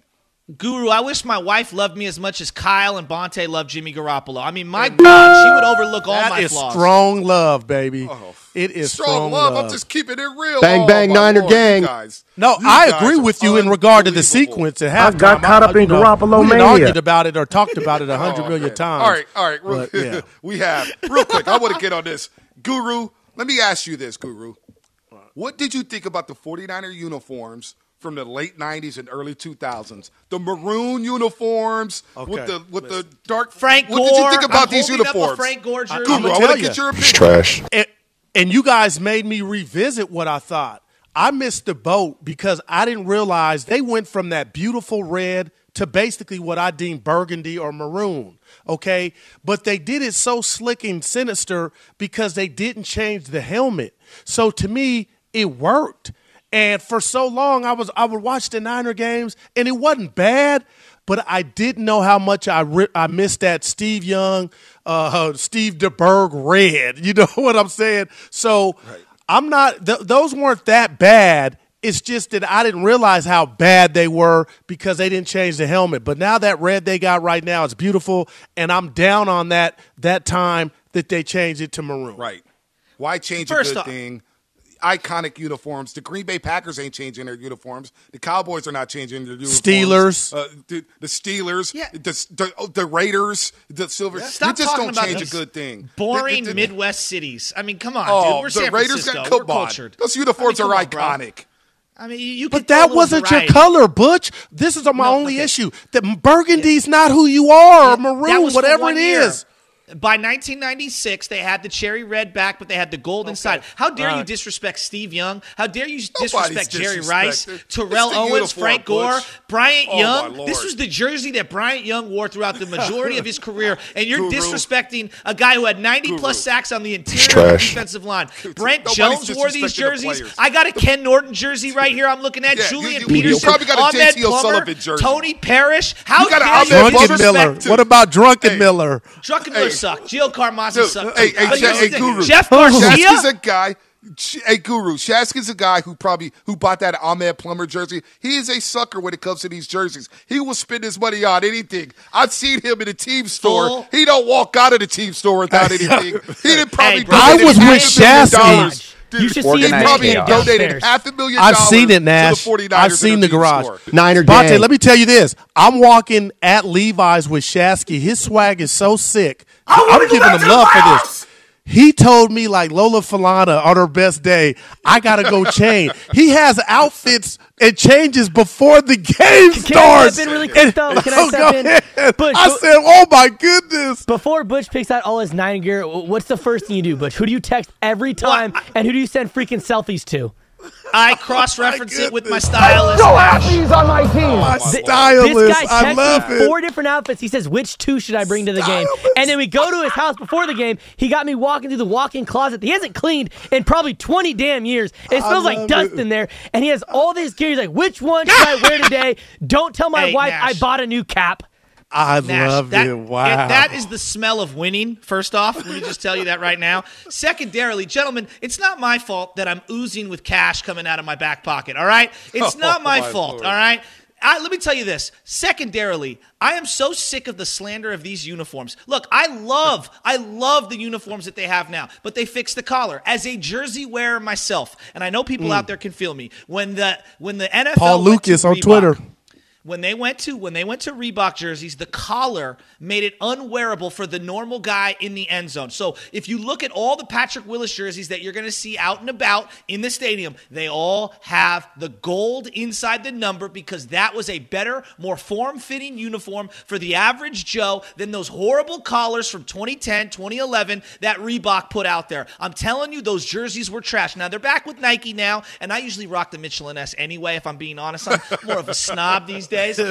Speaker 7: Guru, I wish my wife loved me as much as Kyle and Bonte loved Jimmy Garoppolo. I mean, my God, she would overlook all
Speaker 8: That
Speaker 7: my
Speaker 8: is
Speaker 7: flaws.
Speaker 8: strong love, baby.
Speaker 6: Oh,
Speaker 8: it is
Speaker 6: strong,
Speaker 8: strong,
Speaker 6: love.
Speaker 8: love.
Speaker 6: I'm just keeping it real.
Speaker 14: Bang,
Speaker 6: oh,
Speaker 14: bang,
Speaker 6: my
Speaker 14: Niner
Speaker 6: Lord,
Speaker 14: gang.
Speaker 6: you guys.
Speaker 8: No,
Speaker 6: You
Speaker 8: I
Speaker 6: guys
Speaker 8: agree
Speaker 6: are
Speaker 8: with you in regard to the sequence at halftime.
Speaker 14: I got caught up
Speaker 8: I-
Speaker 14: in
Speaker 8: you know,
Speaker 14: Garoppolo
Speaker 8: we
Speaker 14: mania.
Speaker 8: argued about it or talked about it a hundred
Speaker 6: Oh,
Speaker 8: million
Speaker 6: okay.
Speaker 8: times.
Speaker 6: All right, all right. Real-
Speaker 8: But, yeah.
Speaker 6: we have. Real quick, I want to get on this. Guru, let me ask you this, Guru. What did you think about the 49er uniforms from the late nineties and early two thousands? The maroon uniforms
Speaker 8: Okay,
Speaker 6: with the with
Speaker 8: listen.
Speaker 6: the dark.
Speaker 7: Frank
Speaker 6: What did you
Speaker 7: Gore.
Speaker 6: think about
Speaker 7: I'm
Speaker 6: these
Speaker 7: holding up a
Speaker 6: uniforms?
Speaker 7: Frank Gore jersey.
Speaker 6: Guru,
Speaker 8: I'ma
Speaker 6: I want
Speaker 8: tell
Speaker 6: to
Speaker 8: ya.
Speaker 6: get your opinion.
Speaker 14: It's trash.
Speaker 8: And, and you guys made me revisit what I thought. I missed the boat because I didn't realize they went from that beautiful red to basically what I deem burgundy or maroon, okay? But they did it so slick and sinister because they didn't change the helmet. So to me, it worked. And for so long, I was I would watch the Niner games, and it wasn't bad, but I didn't know how much I ri- I missed that Steve Young, uh, Steve DeBerg red. You know what I'm saying? So I'm not th- – those weren't that bad. It's just that I didn't realize how bad they were because they didn't change the helmet. But now that red they got right now is beautiful, and I'm down on that that time that they changed it to maroon.
Speaker 6: Right. Why change
Speaker 7: First
Speaker 6: a good
Speaker 7: off-
Speaker 6: thing? Iconic uniforms. The Green Bay Packers ain't changing their uniforms. The Cowboys are not changing their uniforms.
Speaker 8: Steelers.
Speaker 6: Uh, the, the Steelers.
Speaker 7: Yeah.
Speaker 6: The, the, oh, the Raiders. The Silver.
Speaker 7: Stop
Speaker 6: you just
Speaker 7: talking
Speaker 6: don't
Speaker 7: about
Speaker 6: change a
Speaker 7: these
Speaker 6: good thing.
Speaker 7: Boring
Speaker 6: The- the- the-
Speaker 7: Midwest cities. I mean, come on,
Speaker 6: Oh,
Speaker 7: dude. We're
Speaker 6: the
Speaker 7: San
Speaker 6: Raiders
Speaker 7: Francisco.
Speaker 6: got
Speaker 7: We're
Speaker 6: come on.
Speaker 7: cultured.
Speaker 6: Those uniforms
Speaker 7: I mean,
Speaker 6: are
Speaker 7: come on, bro.
Speaker 6: iconic.
Speaker 7: I mean, you, you
Speaker 8: But
Speaker 7: could throw a
Speaker 8: that
Speaker 7: little
Speaker 8: wasn't
Speaker 7: variety.
Speaker 8: your color, Butch. This is my
Speaker 7: No,
Speaker 8: only
Speaker 7: okay.
Speaker 8: issue. That burgundy's not who you are, or
Speaker 7: That
Speaker 8: maroon,
Speaker 7: was for
Speaker 8: whatever
Speaker 7: one
Speaker 8: it
Speaker 7: year.
Speaker 8: is.
Speaker 7: By nineteen ninety-six, they had the cherry red back, but they had the gold inside. How dare
Speaker 8: All
Speaker 7: you
Speaker 8: right.
Speaker 7: disrespect Steve Young? How dare you
Speaker 6: Nobody's
Speaker 7: disrespect Jerry Rice,
Speaker 6: disrespected.
Speaker 7: Terrell
Speaker 6: It's the
Speaker 7: Owens,
Speaker 6: uniform,
Speaker 7: Frank Gore,
Speaker 6: Butch.
Speaker 7: Bryant
Speaker 6: Oh, my
Speaker 7: Young?
Speaker 6: Lord.
Speaker 7: This was the jersey that Bryant Young wore throughout the majority of his career, and you're
Speaker 6: Guru.
Speaker 7: disrespecting a guy who had ninety
Speaker 6: Guru.
Speaker 7: plus sacks on the interior of the
Speaker 14: trash.
Speaker 7: defensive line. Brent
Speaker 6: Nobody's
Speaker 7: Jones wore these
Speaker 6: disrespecting the
Speaker 7: jerseys.
Speaker 6: players.
Speaker 7: I got a Ken Norton jersey right here. I'm looking at
Speaker 6: Yeah,
Speaker 7: Julian
Speaker 6: you- you- you
Speaker 7: Peterson,
Speaker 6: probably got a J T
Speaker 7: Ahmed Plummer,
Speaker 6: O'Sullivan jersey.
Speaker 7: Tony Parrish. How
Speaker 6: You got
Speaker 7: dare
Speaker 6: an Ahmed
Speaker 7: you
Speaker 6: Plummer
Speaker 8: Drunken Miller.
Speaker 7: disrespect?
Speaker 8: What about Drunken
Speaker 6: Hey.
Speaker 8: Miller?
Speaker 7: Drunken Miller
Speaker 6: Hey.
Speaker 7: sucked. Gio Carmazzi
Speaker 6: Dude,
Speaker 7: sucked.
Speaker 6: hey,
Speaker 7: too.
Speaker 6: hey,
Speaker 7: But
Speaker 6: Sha-
Speaker 7: here's
Speaker 6: hey,
Speaker 7: the thing.
Speaker 6: Guru.
Speaker 7: Jeff
Speaker 6: Shasky's
Speaker 7: Garcia.
Speaker 6: a guy. Hey, Guru. Shasky's a guy who probably who bought that Ahmed Plummer jersey. He is a sucker when it comes to these jerseys. He will spend his money on anything. I've seen him in a team store.
Speaker 7: Full-
Speaker 6: He don't walk out of the team store without anything. He didn't probably.
Speaker 7: Hey, bro.
Speaker 8: I
Speaker 6: donate
Speaker 8: was
Speaker 6: half
Speaker 8: with
Speaker 6: a million
Speaker 8: Shasky.
Speaker 6: dollars.
Speaker 9: You
Speaker 6: Dude,
Speaker 9: should see
Speaker 6: he
Speaker 9: him
Speaker 6: probably
Speaker 9: naked
Speaker 6: donated
Speaker 9: downstairs.
Speaker 6: half a million
Speaker 8: I've
Speaker 6: dollars
Speaker 8: seen it, Nash.
Speaker 6: to the 49ers
Speaker 8: I've seen
Speaker 6: in
Speaker 8: the
Speaker 6: their team
Speaker 8: garage.
Speaker 6: store.
Speaker 14: Niner
Speaker 8: Bonte,
Speaker 14: gang.
Speaker 8: let me tell you this. I'm walking at Levi's with Shasky. His swag is so sick. I'm giving him love for this. He told me, like Lola Falana on her best day, I got to go change. He has outfits and changes before the game
Speaker 9: Can I
Speaker 8: starts.
Speaker 9: step in really quick, though? Can I
Speaker 8: Oh,
Speaker 9: step
Speaker 8: go
Speaker 9: in?
Speaker 8: ahead.
Speaker 9: Butch,
Speaker 8: I
Speaker 9: who-
Speaker 8: said, oh, my goodness.
Speaker 9: Before Butch picks out all his nine gear, what's the first thing you do, Butch? Who do you text every time, and who do you send freaking selfies to?
Speaker 7: I cross-reference it with my stylist.
Speaker 14: No
Speaker 7: Nash.
Speaker 14: athletes on my team.
Speaker 8: My
Speaker 9: This
Speaker 8: stylist.
Speaker 9: guy
Speaker 8: I
Speaker 9: texts
Speaker 8: love
Speaker 9: me
Speaker 8: it.
Speaker 9: four different outfits. He says, which two should I bring to the game? And then we go to his house before the game. He got me walking through the walk-in closet. He hasn't cleaned in probably twenty damn years. It
Speaker 8: I
Speaker 9: smells like
Speaker 8: love
Speaker 9: dust
Speaker 8: it.
Speaker 9: in there. And he has all this gear. He's like, which one should I wear today? Don't tell my
Speaker 7: Hey,
Speaker 9: wife
Speaker 7: Nash.
Speaker 9: I bought a new cap.
Speaker 8: I
Speaker 7: Nash,
Speaker 8: love
Speaker 7: that,
Speaker 8: it. Wow.
Speaker 7: it- that is the smell of winning, first off. Let me just tell you that right now. Secondarily, gentlemen, it's not my fault that I'm oozing with cash coming out of my back pocket, all right? It's not
Speaker 6: Oh,
Speaker 7: my
Speaker 6: my
Speaker 7: fault,
Speaker 6: Lord.
Speaker 7: all right? I, let me tell you this. Secondarily, I am so sick of the slander of these uniforms. Look, I love, I love the uniforms that they have now, but they fixed the collar. As a jersey wearer myself, and I know people out there can feel me, when the when the N F L
Speaker 8: Paul
Speaker 7: went to
Speaker 8: Lucas on
Speaker 7: Reebok,
Speaker 8: Twitter.
Speaker 7: When they went to when they went to Reebok jerseys, the collar made it unwearable for the normal guy in the end zone. So if you look at all the Patrick Willis jerseys that you're going to see out and about in the stadium, they all have the gold inside the number because that was a better, more form-fitting uniform for the average Joe than those horrible collars from twenty ten, twenty eleven that Reebok put out there. I'm telling you, those jerseys were trash. Now they're back with Nike now, and I usually rock the Michelin S anyway. If I'm being honest, I'm more of a snob these days. But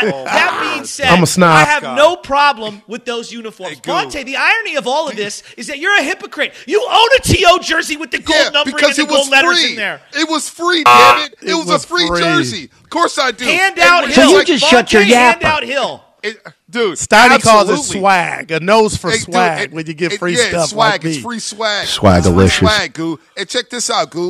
Speaker 7: that being said,
Speaker 8: I'm a snob.
Speaker 7: I have no problem with those uniforms.
Speaker 6: Hey, Goo.
Speaker 7: Bonte, the irony of all of this is that you're a hypocrite. You own a T O jersey with the gold
Speaker 6: Yeah,
Speaker 7: numbering
Speaker 6: because
Speaker 7: and
Speaker 6: it
Speaker 7: the gold
Speaker 6: was
Speaker 7: letters
Speaker 6: free.
Speaker 7: in there.
Speaker 6: It was free, damn it. It,
Speaker 8: It
Speaker 6: was,
Speaker 8: was
Speaker 6: a free,
Speaker 8: free.
Speaker 6: jersey. Of course I do.
Speaker 7: Handout
Speaker 6: And
Speaker 7: Hill.
Speaker 14: you
Speaker 7: Like
Speaker 14: just
Speaker 7: Bonte,
Speaker 14: shut your yapper.
Speaker 7: Handout Hill.
Speaker 6: It, dude,
Speaker 8: Steiny calls it
Speaker 6: absolutely.
Speaker 8: swag, a nose for
Speaker 6: Hey, dude,
Speaker 8: swag
Speaker 6: it-
Speaker 8: when you get
Speaker 6: it-
Speaker 8: free
Speaker 6: yeah,
Speaker 8: stuff
Speaker 6: swag.
Speaker 8: like me.
Speaker 6: It's free swag.
Speaker 14: Swagalicious.
Speaker 6: It's free swag, Goo. And check this out, Goo.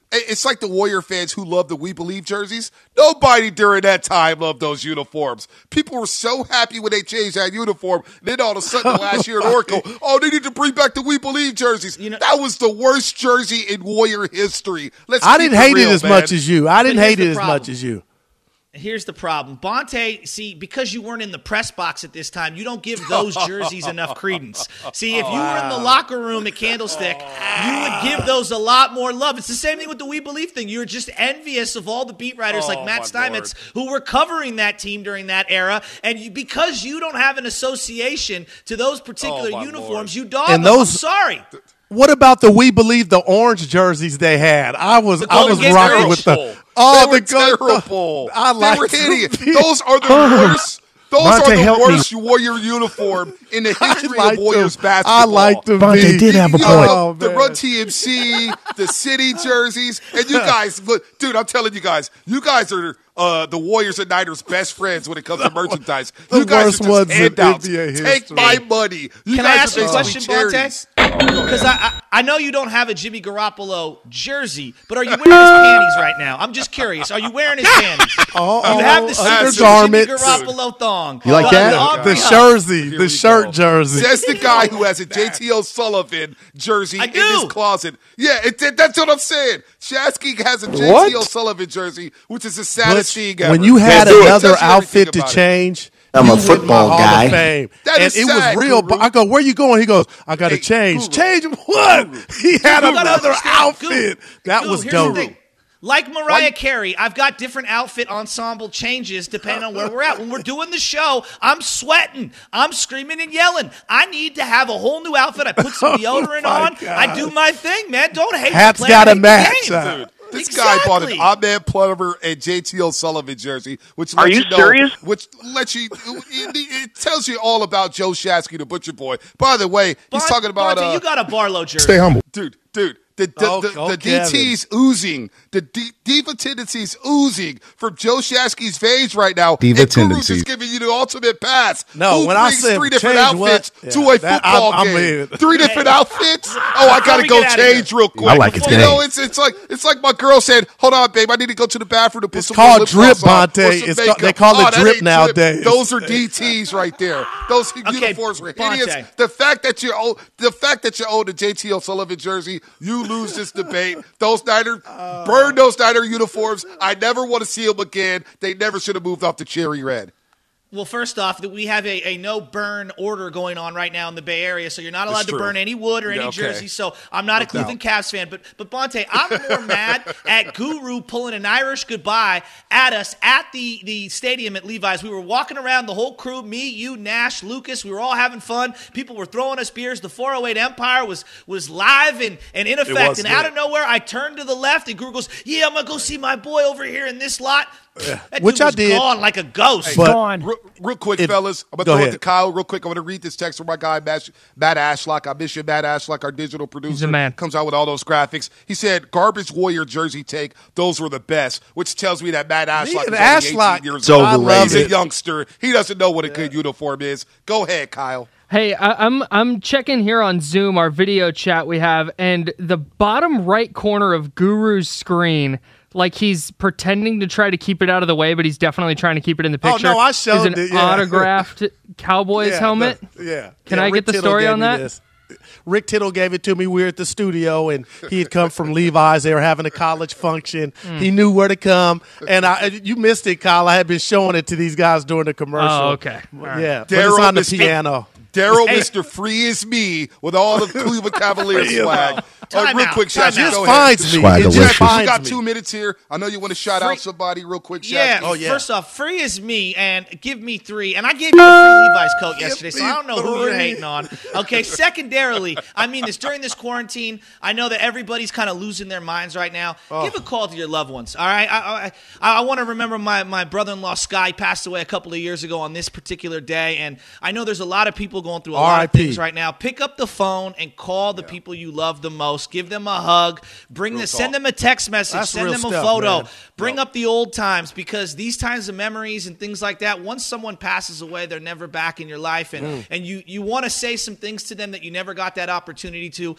Speaker 6: It's like the Warrior fans who love the We Believe jerseys. Nobody during that time loved those uniforms. People were so happy when they changed that uniform. Then all of a sudden, last year at Oracle, oh, they need to bring back the We Believe jerseys. You know, that was the worst jersey in Warrior history. Let's
Speaker 8: I didn't hate
Speaker 6: real,
Speaker 8: it as
Speaker 6: man.
Speaker 8: much as you. I didn't hate it as
Speaker 7: problem.
Speaker 8: much as you.
Speaker 7: Here's the problem. Bonte, see, because you weren't in the press box at this time, you don't give those jerseys enough credence. See, if you were in the locker room at Candlestick, you would give those a lot more love. It's the same thing with the We Believe thing. You were just envious of all the beat writers
Speaker 6: Oh,
Speaker 7: like Matt
Speaker 6: my
Speaker 7: Steinmetz who were covering that team during that era. And you, because you don't have an association to those particular
Speaker 6: Oh, my
Speaker 7: uniforms,
Speaker 6: Lord.
Speaker 7: you dog
Speaker 8: And
Speaker 7: them.
Speaker 8: those-
Speaker 7: I'm sorry.
Speaker 8: What about the We Believe the orange jerseys they had? I was I
Speaker 7: Golden
Speaker 8: was
Speaker 7: Gate
Speaker 8: rocking
Speaker 7: Bridge.
Speaker 8: with the
Speaker 6: They
Speaker 8: oh
Speaker 6: were
Speaker 8: the go-
Speaker 6: terrible.
Speaker 8: I
Speaker 6: they
Speaker 8: like
Speaker 6: were hideous. Those are the worst. Those
Speaker 8: Monte,
Speaker 6: are the
Speaker 8: help me.
Speaker 6: worst Warrior uniform in the history
Speaker 8: liked
Speaker 6: of Warriors
Speaker 8: them.
Speaker 6: basketball.
Speaker 8: I liked them.
Speaker 14: Bonte
Speaker 8: V.
Speaker 14: did have a
Speaker 6: You
Speaker 14: point.
Speaker 6: know,
Speaker 8: Oh,
Speaker 6: the
Speaker 8: man.
Speaker 6: Run T M C, the City jerseys, and you guys, look, dude, I'm telling you guys, you guys are uh, the Warriors and Niners' best friends when it comes to merchandise.
Speaker 8: The
Speaker 6: You guys
Speaker 8: worst
Speaker 6: are
Speaker 8: ones
Speaker 6: just
Speaker 8: in
Speaker 6: handouts.
Speaker 8: N B A
Speaker 6: Take
Speaker 8: history.
Speaker 6: my money. You
Speaker 7: Can I
Speaker 6: guys
Speaker 7: ask you
Speaker 6: are
Speaker 7: a
Speaker 6: basically
Speaker 7: question, Bonte?
Speaker 6: charities.
Speaker 7: Because I, I I know you don't have a Jimmy Garoppolo jersey, but are you wearing his panties right now? I'm just curious. Are you wearing his panties?
Speaker 8: Oh,
Speaker 7: you have the
Speaker 8: oh,
Speaker 7: Jimmy
Speaker 8: undergarments.
Speaker 7: Garoppolo thong.
Speaker 14: You like
Speaker 7: Uh,
Speaker 14: that?
Speaker 7: Aubrey
Speaker 8: The
Speaker 7: Huff.
Speaker 8: jersey,
Speaker 6: Here
Speaker 8: the
Speaker 6: we
Speaker 8: shirt
Speaker 6: go.
Speaker 8: jersey.
Speaker 6: Says the guy who has a J T O'Sullivan jersey
Speaker 7: I
Speaker 6: in
Speaker 7: do.
Speaker 6: his closet. Yeah, it, it- that's what I'm saying. Shasky has a J T
Speaker 14: What?
Speaker 6: O'Sullivan jersey, which is the saddest
Speaker 8: Butch,
Speaker 6: thing ever.
Speaker 8: when you had
Speaker 6: It
Speaker 8: another
Speaker 6: tells you everything
Speaker 8: outfit to
Speaker 6: about it.
Speaker 8: change,
Speaker 14: I'm
Speaker 8: you
Speaker 14: a
Speaker 8: went
Speaker 14: football
Speaker 8: my Hall
Speaker 14: guy.
Speaker 8: of Fame.
Speaker 6: That
Speaker 8: and
Speaker 6: is
Speaker 8: it
Speaker 6: sad,
Speaker 8: was real.
Speaker 6: Guru.
Speaker 8: But I go, where you going? He goes, I got to
Speaker 6: Hey,
Speaker 8: change.
Speaker 6: Guru.
Speaker 8: Change what? He had
Speaker 7: You gotta
Speaker 8: another
Speaker 7: understand,
Speaker 8: outfit.
Speaker 7: Guru,
Speaker 8: That
Speaker 7: Guru,
Speaker 8: was
Speaker 7: here's
Speaker 8: dope.
Speaker 7: the thing. Like Mariah Carey, I've got different outfit ensemble changes depending on where we're at. When we're doing the show, I'm sweating. I'm screaming and yelling. I need to have a whole new outfit. I put some deodorant
Speaker 8: my
Speaker 7: on.
Speaker 8: God.
Speaker 7: I do my thing, man. Don't hate
Speaker 8: Hats
Speaker 7: the player,
Speaker 8: gotta
Speaker 7: hate the
Speaker 8: match.
Speaker 7: game.
Speaker 8: Uh,
Speaker 6: Dude, this guy bought an
Speaker 7: Exactly.
Speaker 6: Ahmed Plummer and J T O'Sullivan jersey, which
Speaker 15: Are
Speaker 6: lets
Speaker 15: you
Speaker 6: you know,
Speaker 15: serious?
Speaker 6: which lets you, it, it tells you all about Joe Shasky, the Butcher Boy. By the way, he's
Speaker 7: Bon-
Speaker 6: talking about
Speaker 7: Bonte,
Speaker 6: uh,
Speaker 7: you got a Barlow jersey.
Speaker 14: Stay humble.
Speaker 6: dude, dude. The, the,
Speaker 8: Oh,
Speaker 6: the,
Speaker 8: oh,
Speaker 6: the
Speaker 8: Kevin.
Speaker 6: D T's oozing. The D, diva tendencies oozing from Joe Shasky's veins right now.
Speaker 14: Diva
Speaker 6: and Guru's
Speaker 14: tendencies.
Speaker 6: just giving you the ultimate pass.
Speaker 8: No,
Speaker 6: Who
Speaker 8: when I
Speaker 6: brings
Speaker 8: said
Speaker 6: three different
Speaker 8: change what?
Speaker 6: outfits
Speaker 8: Yeah,
Speaker 6: to a
Speaker 8: that-
Speaker 6: football
Speaker 8: I'm- I'm
Speaker 6: game.
Speaker 8: in.
Speaker 6: Three different outfits? Oh, I
Speaker 7: Before
Speaker 6: gotta
Speaker 7: we
Speaker 6: go
Speaker 7: get outta here.
Speaker 6: change real quick.
Speaker 14: I like it
Speaker 6: You
Speaker 14: today.
Speaker 6: know, it's it's like it's like my girl said, "Hold on, babe, I need to go to the bathroom to put
Speaker 8: It's
Speaker 6: some
Speaker 8: called
Speaker 6: more lip
Speaker 8: drip,
Speaker 6: gloss on,
Speaker 8: Bonte.
Speaker 6: or some
Speaker 8: It's called-
Speaker 6: makeup."
Speaker 8: they call it
Speaker 6: Oh, that
Speaker 8: drip
Speaker 6: ain't
Speaker 8: nowadays.
Speaker 6: Those are D Ts right there. Those uniforms were hideous.
Speaker 7: Bonte.
Speaker 6: The fact that you own the fact that you own a J T O'Sullivan jersey, you lose this debate. Those Niner burn those Niner uniforms. I never want to see them again. They never should have moved off the cherry red.
Speaker 7: Well, first off, that we have a, a no burn order going on right now in the Bay Area, so you're not allowed
Speaker 6: That's
Speaker 7: to
Speaker 6: true.
Speaker 7: burn any wood or any
Speaker 6: Yeah, okay.
Speaker 7: jerseys. So I'm not a Cleveland Cavs fan, but but Bonte, I'm more mad at Guru pulling an Irish goodbye at us at the the stadium at Levi's. We were walking around, the whole crew, me, you, Nash, Lucas. We were all having fun. People were throwing us beers. The four oh eight Empire was was live and and in effect.
Speaker 8: was
Speaker 7: And
Speaker 8: lit.
Speaker 7: out of nowhere, I turned to the left, and Guru goes, "Yeah, I'm gonna go see my boy over here in this lot." That
Speaker 8: Which
Speaker 7: dude
Speaker 8: I
Speaker 7: was
Speaker 8: did.
Speaker 7: gone like a ghost.
Speaker 8: But-
Speaker 9: Gone.
Speaker 6: Real, real quick,
Speaker 8: If-
Speaker 6: fellas, I'm
Speaker 8: go
Speaker 6: gonna throw
Speaker 8: ahead.
Speaker 6: it to Kyle real quick. I'm gonna read this text from my guy Matt, Matt Ashlock. I miss you, Matt Ashlock, our digital producer.
Speaker 11: He's a man.
Speaker 6: Comes out with all those graphics. He said, "Garbage Warrior jersey take. Those were the best," which tells me that Matt Ashlock is
Speaker 8: and
Speaker 6: only
Speaker 8: Ashlock-
Speaker 6: eighteen years
Speaker 14: So
Speaker 6: old.
Speaker 14: overrated.
Speaker 6: He's a youngster. He doesn't know what a good uniform is. Go ahead, Kyle.
Speaker 11: Hey, I, I'm I'm checking here on Zoom, our video chat we have, and the bottom right corner of Guru's screen, like he's pretending to try to keep it out of the way, but he's definitely trying to keep it in the
Speaker 8: Oh,
Speaker 11: picture.
Speaker 8: no, I
Speaker 11: is
Speaker 8: showed
Speaker 11: an
Speaker 8: it, yeah.
Speaker 11: autographed Cowboys
Speaker 8: Yeah,
Speaker 11: helmet.
Speaker 8: the- yeah.
Speaker 11: Can
Speaker 8: Yeah,
Speaker 11: I
Speaker 8: Rick
Speaker 11: get the
Speaker 8: Tittle
Speaker 11: story
Speaker 8: gave
Speaker 11: on
Speaker 8: me
Speaker 11: that?
Speaker 8: this. Rick Tittle gave it to me. We were at the studio, and he had come from Levi's. They were having a college function.
Speaker 11: Mm.
Speaker 8: He knew where to come, and I you missed it, Kyle. I had been showing it to these guys during the commercial.
Speaker 11: Oh, okay. All right.
Speaker 8: Yeah, but it's
Speaker 6: Daryl
Speaker 8: on the
Speaker 6: Mister
Speaker 8: piano.
Speaker 6: Daryl, Mister Free is me with all the Cleveland Cavaliers
Speaker 8: Free is
Speaker 6: swag.
Speaker 8: me.
Speaker 6: Uh,
Speaker 7: Time
Speaker 6: real
Speaker 7: out,
Speaker 6: quick,
Speaker 7: time
Speaker 6: Shasky,
Speaker 7: out.
Speaker 6: go
Speaker 8: It
Speaker 6: ahead.
Speaker 8: finds me.
Speaker 14: Swagalicious.
Speaker 8: It just
Speaker 6: Shasky, you
Speaker 8: finds
Speaker 6: got
Speaker 8: me.
Speaker 6: two minutes here. I know you want to shout
Speaker 7: Free-
Speaker 6: out somebody real quick, Shasky.
Speaker 7: Yeah,
Speaker 8: Oh, yeah.
Speaker 7: first off, free is me, and give me three. And I gave you a free Levi's coat yesterday, so I don't know who you're
Speaker 8: three.
Speaker 7: hating on. Okay, secondarily, I mean this, during this quarantine, I know that everybody's kind of losing their minds right now.
Speaker 8: Oh.
Speaker 7: Give a call to your loved ones, all right? I I, I want to remember my, my brother-in-law, Sky, passed away a couple of years ago on this particular day, and I know there's a lot of people going through a lot
Speaker 8: R I
Speaker 7: of
Speaker 8: P
Speaker 7: things right now. Pick up the phone and call the people you love the most. Give them a hug. Bring
Speaker 6: Real
Speaker 7: the,
Speaker 6: talk.
Speaker 7: send them a text message.
Speaker 8: That's
Speaker 7: send
Speaker 8: real
Speaker 7: them a
Speaker 8: stuff,
Speaker 7: photo.
Speaker 8: man.
Speaker 7: Bring up the old times, because these times of memories and things like that, once someone passes away, they're never back in your life. And,
Speaker 8: Mm.
Speaker 7: and you, you want to say some things to them that you never got that opportunity to.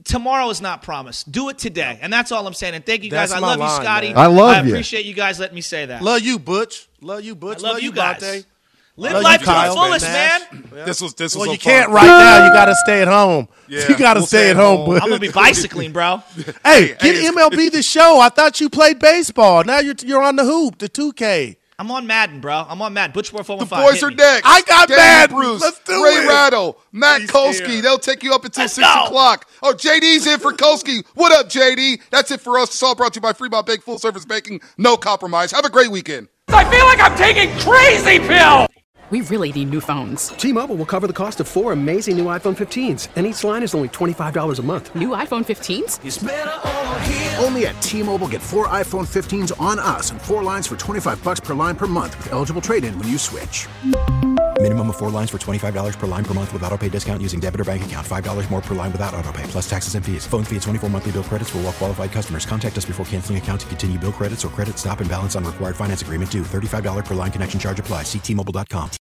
Speaker 7: tomorrow is not promised. Do it today, and that's all I'm saying. And thank you guys.
Speaker 8: That's
Speaker 7: I
Speaker 8: my
Speaker 7: love
Speaker 8: line,
Speaker 7: you, Scotty.
Speaker 8: man. I love
Speaker 7: I
Speaker 8: you.
Speaker 7: appreciate you guys letting me say that.
Speaker 8: Love you, Butch. Love you, Butch.
Speaker 7: I love you guys.
Speaker 8: Bonte.
Speaker 7: Live
Speaker 8: Love
Speaker 7: life
Speaker 8: you,
Speaker 7: to the
Speaker 8: Kyle.
Speaker 7: fullest,
Speaker 8: Nash.
Speaker 7: man.
Speaker 6: This was this was
Speaker 8: Well,
Speaker 6: so
Speaker 8: you
Speaker 6: fun.
Speaker 8: can't right now. You got to stay at home.
Speaker 6: Yeah,
Speaker 8: you got to
Speaker 6: we'll
Speaker 8: stay at home, Butch.
Speaker 7: I'm gonna be bicycling, bro.
Speaker 8: Hey, get M L B The Show. I thought you played baseball. Now you're you're on the hoop, the two K.
Speaker 7: I'm on Madden, bro. I'm on Madden. Butch four one five.
Speaker 6: Boys are next.
Speaker 8: I got
Speaker 6: Danny
Speaker 8: Madden.
Speaker 6: Bruce,
Speaker 8: Let's do
Speaker 6: Ray
Speaker 8: it.
Speaker 6: Rattle, Matt
Speaker 8: He's
Speaker 6: Kolsky.
Speaker 8: here.
Speaker 6: They'll take you up until
Speaker 7: Let's
Speaker 6: six
Speaker 7: go.
Speaker 6: o'clock. Oh, J D's in for Kolsky. What up, J D? That's it for us. It's all brought to you by Fremont Bake, full service baking, no compromise. Have a great weekend.
Speaker 14: I feel like I'm taking crazy pills. We really need new phones.
Speaker 16: T-Mobile will cover the cost of four amazing new iPhone fifteens, and each line is only twenty-five dollars a month.
Speaker 14: New iPhone fifteens?
Speaker 3: It's better over here. Only at T-Mobile, get four iPhone fifteens on us and four lines for twenty-five bucks per line per month with eligible trade-in when you switch.
Speaker 4: Minimum of four lines for twenty-five dollars per line per month with autopay discount using debit or bank account. five dollars more per line without autopay, plus taxes and fees. Phone fee at twenty-four monthly bill credits for well-qualified customers. Contact us before canceling account to continue bill credits or credit stop and balance on required finance agreement due. thirty-five dollars per line connection charge applies. See T Mobile dot com.